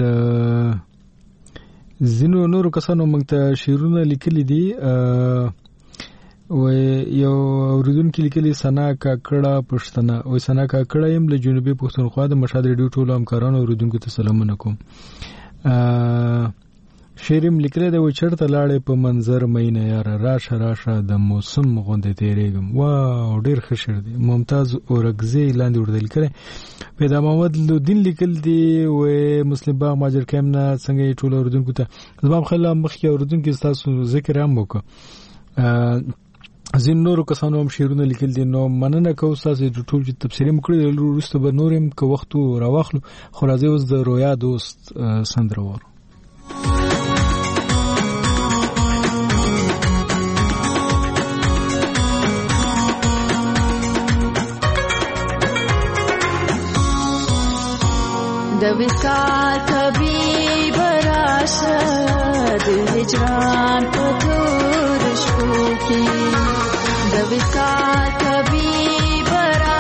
A: زینو نورو کسانو موږ ته شعرونه لیکلي دي و یو اوریدونکو لیکلي سنا کاکړه پښتنه او سنا کاکړه يم له جنوبي پښتونخوا د مشهد ریډیو ټولو همکارانو اوریدونکو ته سلامونه کوم. شعرم لیکلی دی و چرته لاړې په منظر مینه یاره راشه راشه د موسم غوندې تیریږم. واو ډېر ښه شعر دی. ممتاز اورکزی لاندې ورته لیکلی. پیدا محمد لودین لیکل دی و مسلم باغ ماجر کیم نه څنګه یې ټولو اوریدونکو ته زما په خیال مخکې اوریدونکو ستاسو ذکر هم وکړه. ځینو نورو کسانو هم شعرونه لیکل دي. نو مننه کوم ستاسو د ټول چې تفسیر هم کړی وروسته به نور هم که وخت راواخلو. خو راځئ اوس د رویا دوست سندره وارو.
T: د وصال طبيب راشد هجران په تور شپو کې د وصال طبيب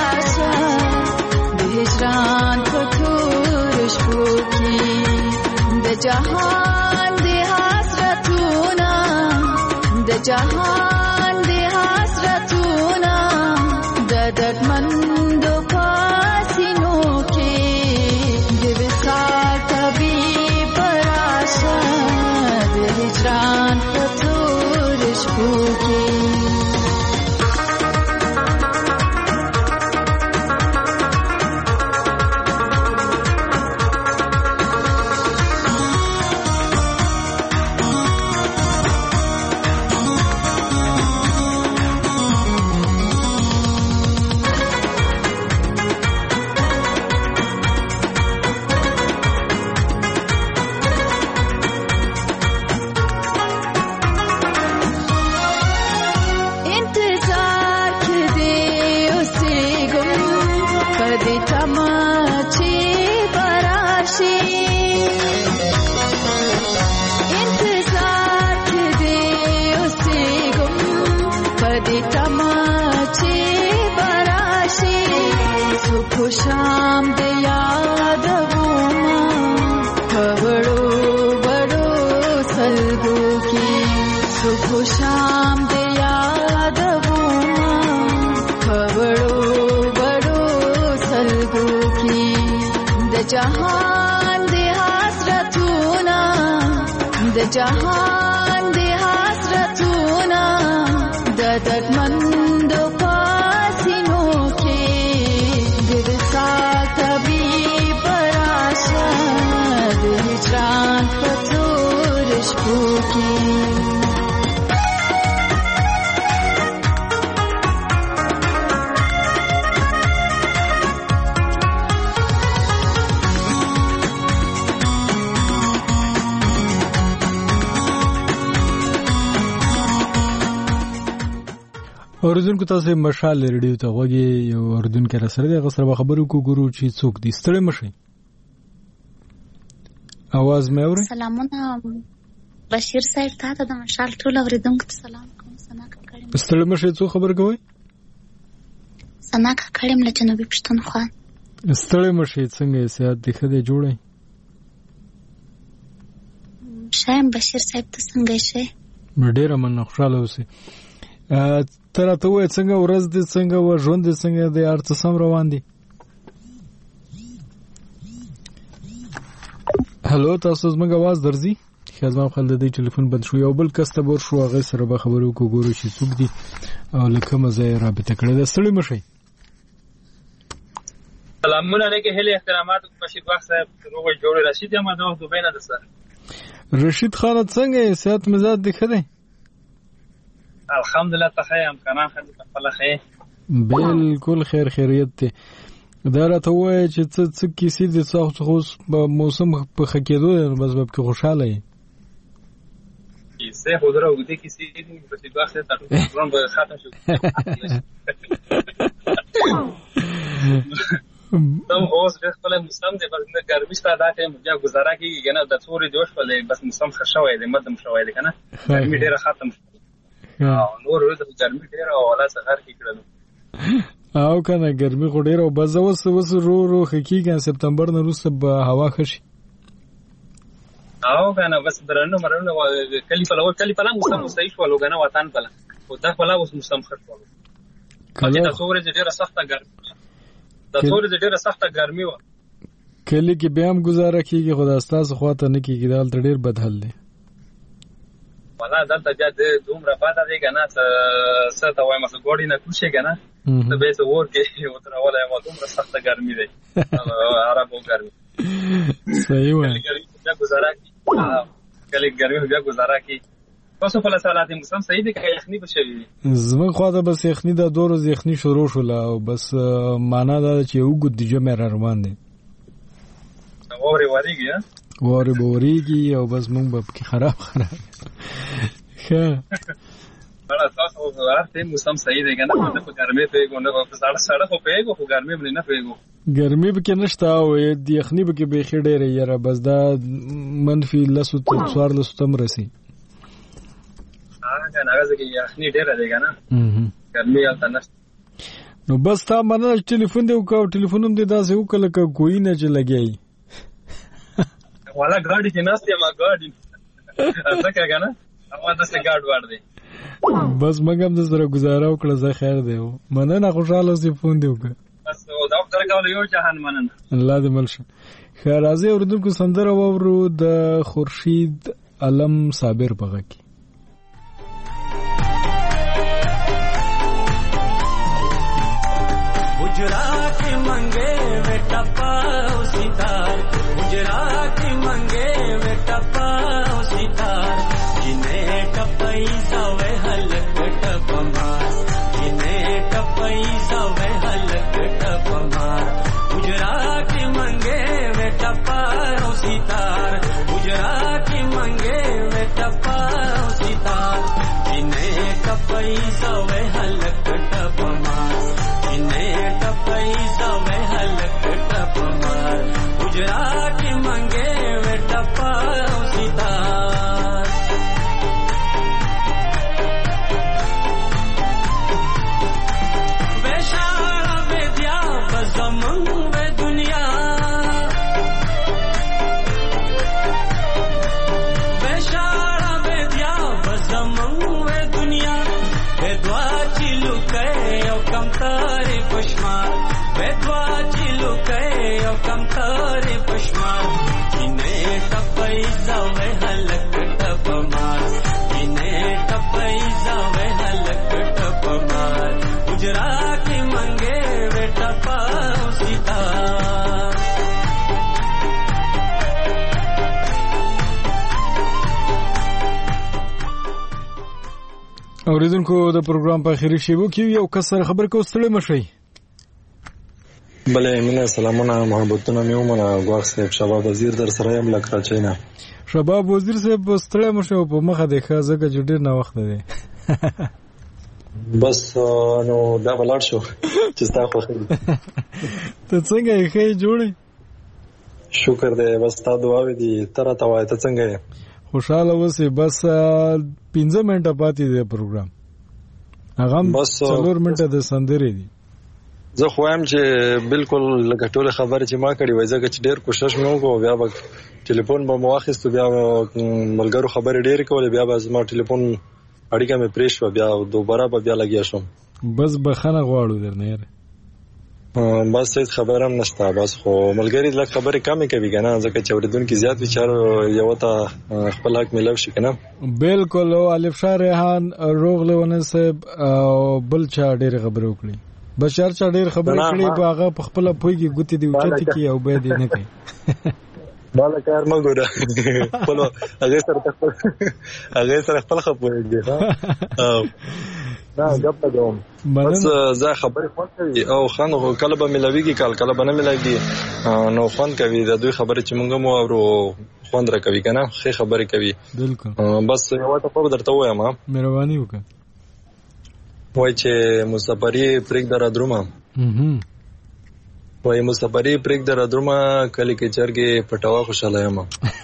T: راشد هجران په تور شپو کې د جهان د حسرتونه د جهان د حسرتونه د دردمندو پاسینو کې هجران په تور شپو کې شام د یاد وما خبرو بڑو سلگو کی صبح شام د یاد وما خبرو بڑو سلگو کی د جهان د حسرتونه د جهان د حسرتونه د دردمند پاسینو کې طبيب راشد هجران په تور شپو کې
A: اوریدونکو تاسو مشال ریډیو ته غوږی یو اوریدونکو را سره د غسر خبرو کو ګورو چې څوک دي ستړي مشي आवाज مې اوري.
U: سلامونه بشیر صاحب ته د مشال ټول اوریدونکو ته سلام کوم. سنا کړم
A: ستړي مشي څو خبر کوي.
U: سنا کړم له جنوبي پښتونخوا.
A: ستړي مشي څنګه سیاحت د خدای جوړي
U: شایم بشیر صاحب ته څنګه شي
A: ډېر من خوشاله اوسئ. تر ته وای څنګه ورځ دې څنګه و ژوند دې څنګه دې ارته سم روان دي. هالو تاسو زموږ आवाज درځي. خزم خپل د ټلیفون بند شو یو بل کس ته ور شو هغه سره به خبرو کو ګورو چې څوک دي او لکه مزه رابطه کړې ده. ستړي مشي.
V: سلامونه علیکم هلي احترامات بشیر باغ صاحب روغ جوړ رشید احمد او دوبه نه ده سر.
A: رشید خان څنګه صحت مزاج دي خده؟
V: الحمدلله ته خیر امکانات خدای په خپل خیر
A: بالکل خیر خیریت ته. دا راته وای چې څه څه کیسې دي څو څو په موسم په خکېدو بس به کې خوشاله یې.
V: کیسې خو درو دې کیسې دې په دې وخت ته ټول به ختم شو. تم اوس د خپل موسم د ګرمي ستاسو دا ټیم بیا گزاره کیږي کنه د څوري جوش په بس موسم خښوي د مدم شوي دی کنه ګرمي ډیره ختم شو. او نور ورځ د ګرمي ډیره او ولا سحر کې کړل
A: او کنه ګرمي خو ډیره او بس اوس اوس رو رو خکېږي سپتمبر نه وروسته به هوا خشي
V: او کنه بس درنه مرنه کلی په لور کلی په لام مستم مستعیش ولو کنه وطن په لام او دا په لا اوس مستم خرڅ ولو کله دا څوره ډیره سخته ګرمي دا څوره ډیره سخته ګرمي و
A: کلی کې بیا هم گزاره کیږي خدا ستاسو خواته نه کیږي دا تل ډیر بد حل دی
V: ولا دلته بیا د دومره پاته دی کنه څه ته وایم څه ګوډی نه کوشي کنه ته به څه ورکه او تر ولا ما دومره سخته ګرمي دی عربو ګرمي
A: صحیح وای
V: بیا گزاره کی کله ګرمي بیا گزاره کی تاسو په لاسالات موسم صحیح دی که یخنی بشوي
A: زمون خواته بس یخنی دا دو روز یخنی شروع شول او بس معنا دا چې یو ګد دی جمع را روان دي
V: ووري وریږي
A: ووري بوريږي او بس مونږ به کې خراب خراب ښه
V: بڑا تاسو ورته موسم صحیح دی کنه په ګرمي پیګو نه په ساړه ساړه خو پیګو خو ګرمي باندې نه پیګو
A: ګرمي به کې نشته او د یخنی به کې به خېډه ری یاره بس دا منفي لسو تر څوار لسو تم رسی
V: هغه نه راځي یخنی ډیره دی کنه ګرمي البته نشته
A: نو بس تا منل ټلیفون دی او ټلیفون هم دی داسې وکړه که کوی نه چې لګي
V: والا ګاډي کې ناست یم ګاډي څنګه کنه اما د څه ګاډ ور دی
A: بس مګم د سره گزاره وکړه زه خیر دی مننه خوشاله سي فون دی وکړه
V: بس دا وخت راکول یو جهان مننه
A: الله دې ملشه خیر راځي اوردونکو سندره وورو د خورشید علم صابر بغه کی
B: गुजरात मंगे वे टपाओ सितार गुजरात मंगे वे टपाओ सितार जिन्हें टपई सवे हलक टपमार जिन्हें टपई सवे हलक टपमार गुजरात मंगे वे टपाओ सितार गुजरात मंगे वे टपाओ सितार जिन्हें टपई सवे हलक टपमार गुजरात मंगे वे टपाओ सितार बेशारा बेदिया बजमंग वे दुनिया बेशारा बेदिया बजमंग वे दुनिया बेदवा चिलु के ओ कम तारे पशमार बेदवा चिलु के ओ कम तारे पशमार जिन्हें टपई जावे हलक टपमार जिन्हें टपई जावे हलक टपमार गुजरात मंगे वे टपाओ सितार
A: اوریدونکو د پروګرام په اخیری شیبو کې یو کسر خبر کو ستړي مشي
C: بله مینه سلامونه محبتونه میومنه غواړم صاحب شباب وزیر در سره یم لکه چینا
A: شباب وزیر صاحب ستړي مشي په مخه د خازګه جوړ نه وخت دی
C: بس نو دا بلار شو چې تاسو خو
A: ته څنګه یې جوړې
C: شکر دې بس تا دعا دې تر ته وای ته څنګه یې
A: خوشاله وسی بس پنځه منټه پاتې دی پروګرام هغه بس څلور منټه د سندرې دي
C: زه خو هم چې بالکل لکه ټول خبره چې ما کړې وای زه چې ډېر کوشش مې وکړ بیا به ټلیفون به مو واخیست بیا ملګرو خبرې ډېر کولې بیا به ما ټلیفون اړیکه مې پریش و بیا دوباره به بیا لګیا شم
A: بس بخنه غواړو درنه یاره
C: بس هیڅ خبر هم نشته بس خو ملګری لږ خبرې کمې کوي کنه ځکه چې اوریدونکو زیات وچار یو ته خپل حق ملو شي کنه
A: بالکل او الف شاه ریحان روغله ونه صاحب او بل چا ډېر خبرې وکړي بشار چا ډېر خبرې کړې په هغه په خپل پویږي ګوتې دی وچته کی او به دې نه کوي
C: بالا کار ما ګوره خپل هغه سره هغه سره خپل خپلېږي ها نه غپ کوم بس زه خبرې خوښ او خان کله به ملويږي کال کله به نه ملويږي نو خوان کوي د دوی خبرې چې مونږ مو اورو خوان را کوي کنه خې خبرې کوي
A: بالکل
C: بس یو ته په درته وایم ها
A: مهرباني وکړه
C: وای چې مسافری پرېګ درا درومه وای مسافری پرېګ درا درومه کلی کې چرګې پټوا خوشاله یم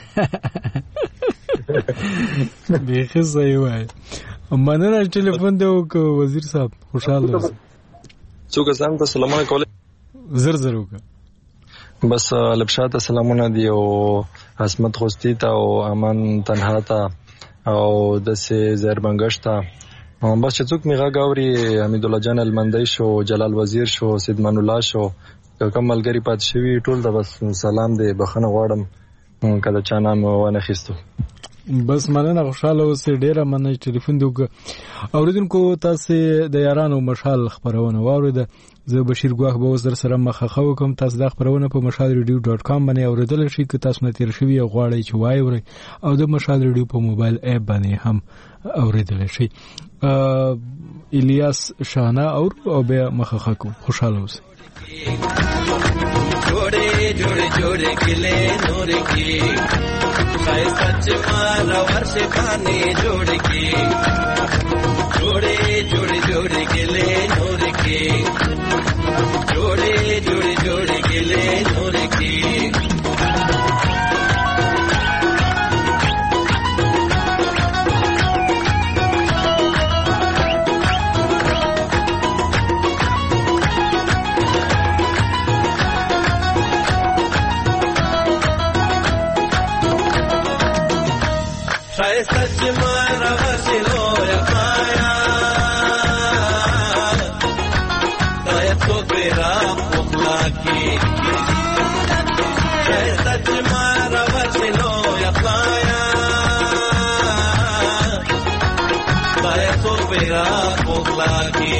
A: بیخي صحیح وای مننه ټلیفون دی وزیر صاحب خوشاله اوسئ
C: څوک سم ته سلام علیکم
A: زر زر وکړه
C: بس لبشات سلامونه دی او عصمت خوستی ته او امان تنها ته او د سه زربنګش ته بس چې څوک میغه گاوري حمید الله جان المندای شو جلال وزیر شو سیدمان الله شو کوم ملګری پات شوی ټول د بس سلام دی بخنه غواړم کله چا نام ونه خستو
A: بس مننه خوشاله اوسې ډیره مننه ټلیفون دوک اوریدونکو تاسو د یارانو مشال خبرونه واورید زه بشیر ګواخ به وزر سره مخخه وکم تاسو د خبرونه په مشال ریډیو ډاٹ کام باندې اوریدل شي که تاسو نه تیر شوی غواړئ چې وایورئ او د مشال ریډیو په موبایل اپ باندې هم اوریدل شي الیاس شانا اور او به مخخه کو خوشاله اوسئ
B: जोड़े जोड़े जोड़े खिले नूर की शायद सच मारा वर्ष खाने जोड़ की जोड़े जोड़े जोड़े खिले नूर की जोड़े जोड़े जोड़े खिले नूर की सच मारा वसिलो या पाया दाया तो तेरा मुखला की सच मारा वसिलो या पाया दाया तो तेरा मुखला की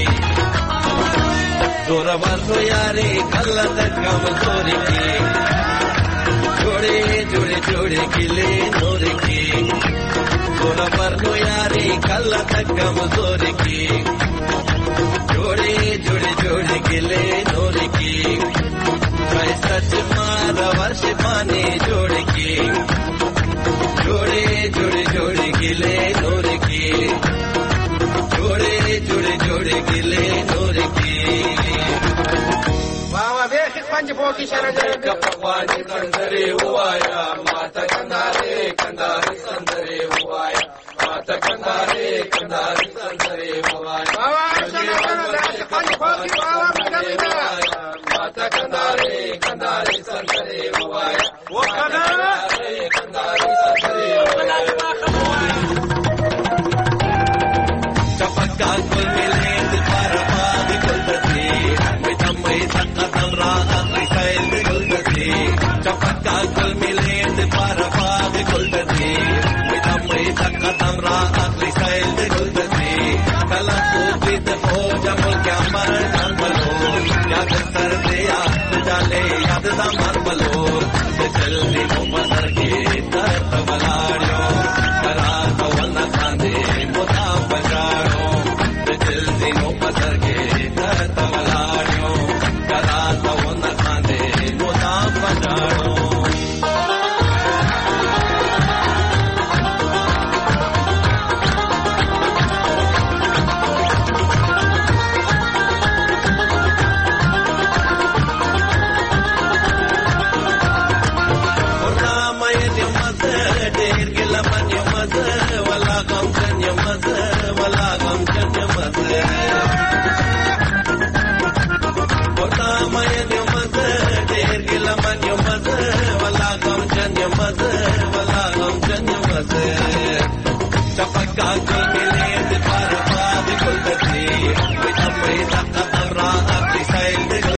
B: जोरा बरसो यारी कल्ला तक कमजोरी की जोड़े जोड़े जोड़े खिले नूर की सोना पर लो यारी कल्ला तक कमजोर की जोड़े जोड़े जोड़े गिले नूर की सच मारा वर्ष पानी जोड़ की जोड़े जोड़े जोड़े गिले नूर की जोड़े जोड़े जोड़े गिले नूर की बाबा बेख पंज पोकी शरण कपवानी कंदरे हुआया माता कंदारे कंदारे संदरे हुआया माता कंदारे कंदारे संदरे हुआया बाबा शरण पंज पोकी बाबा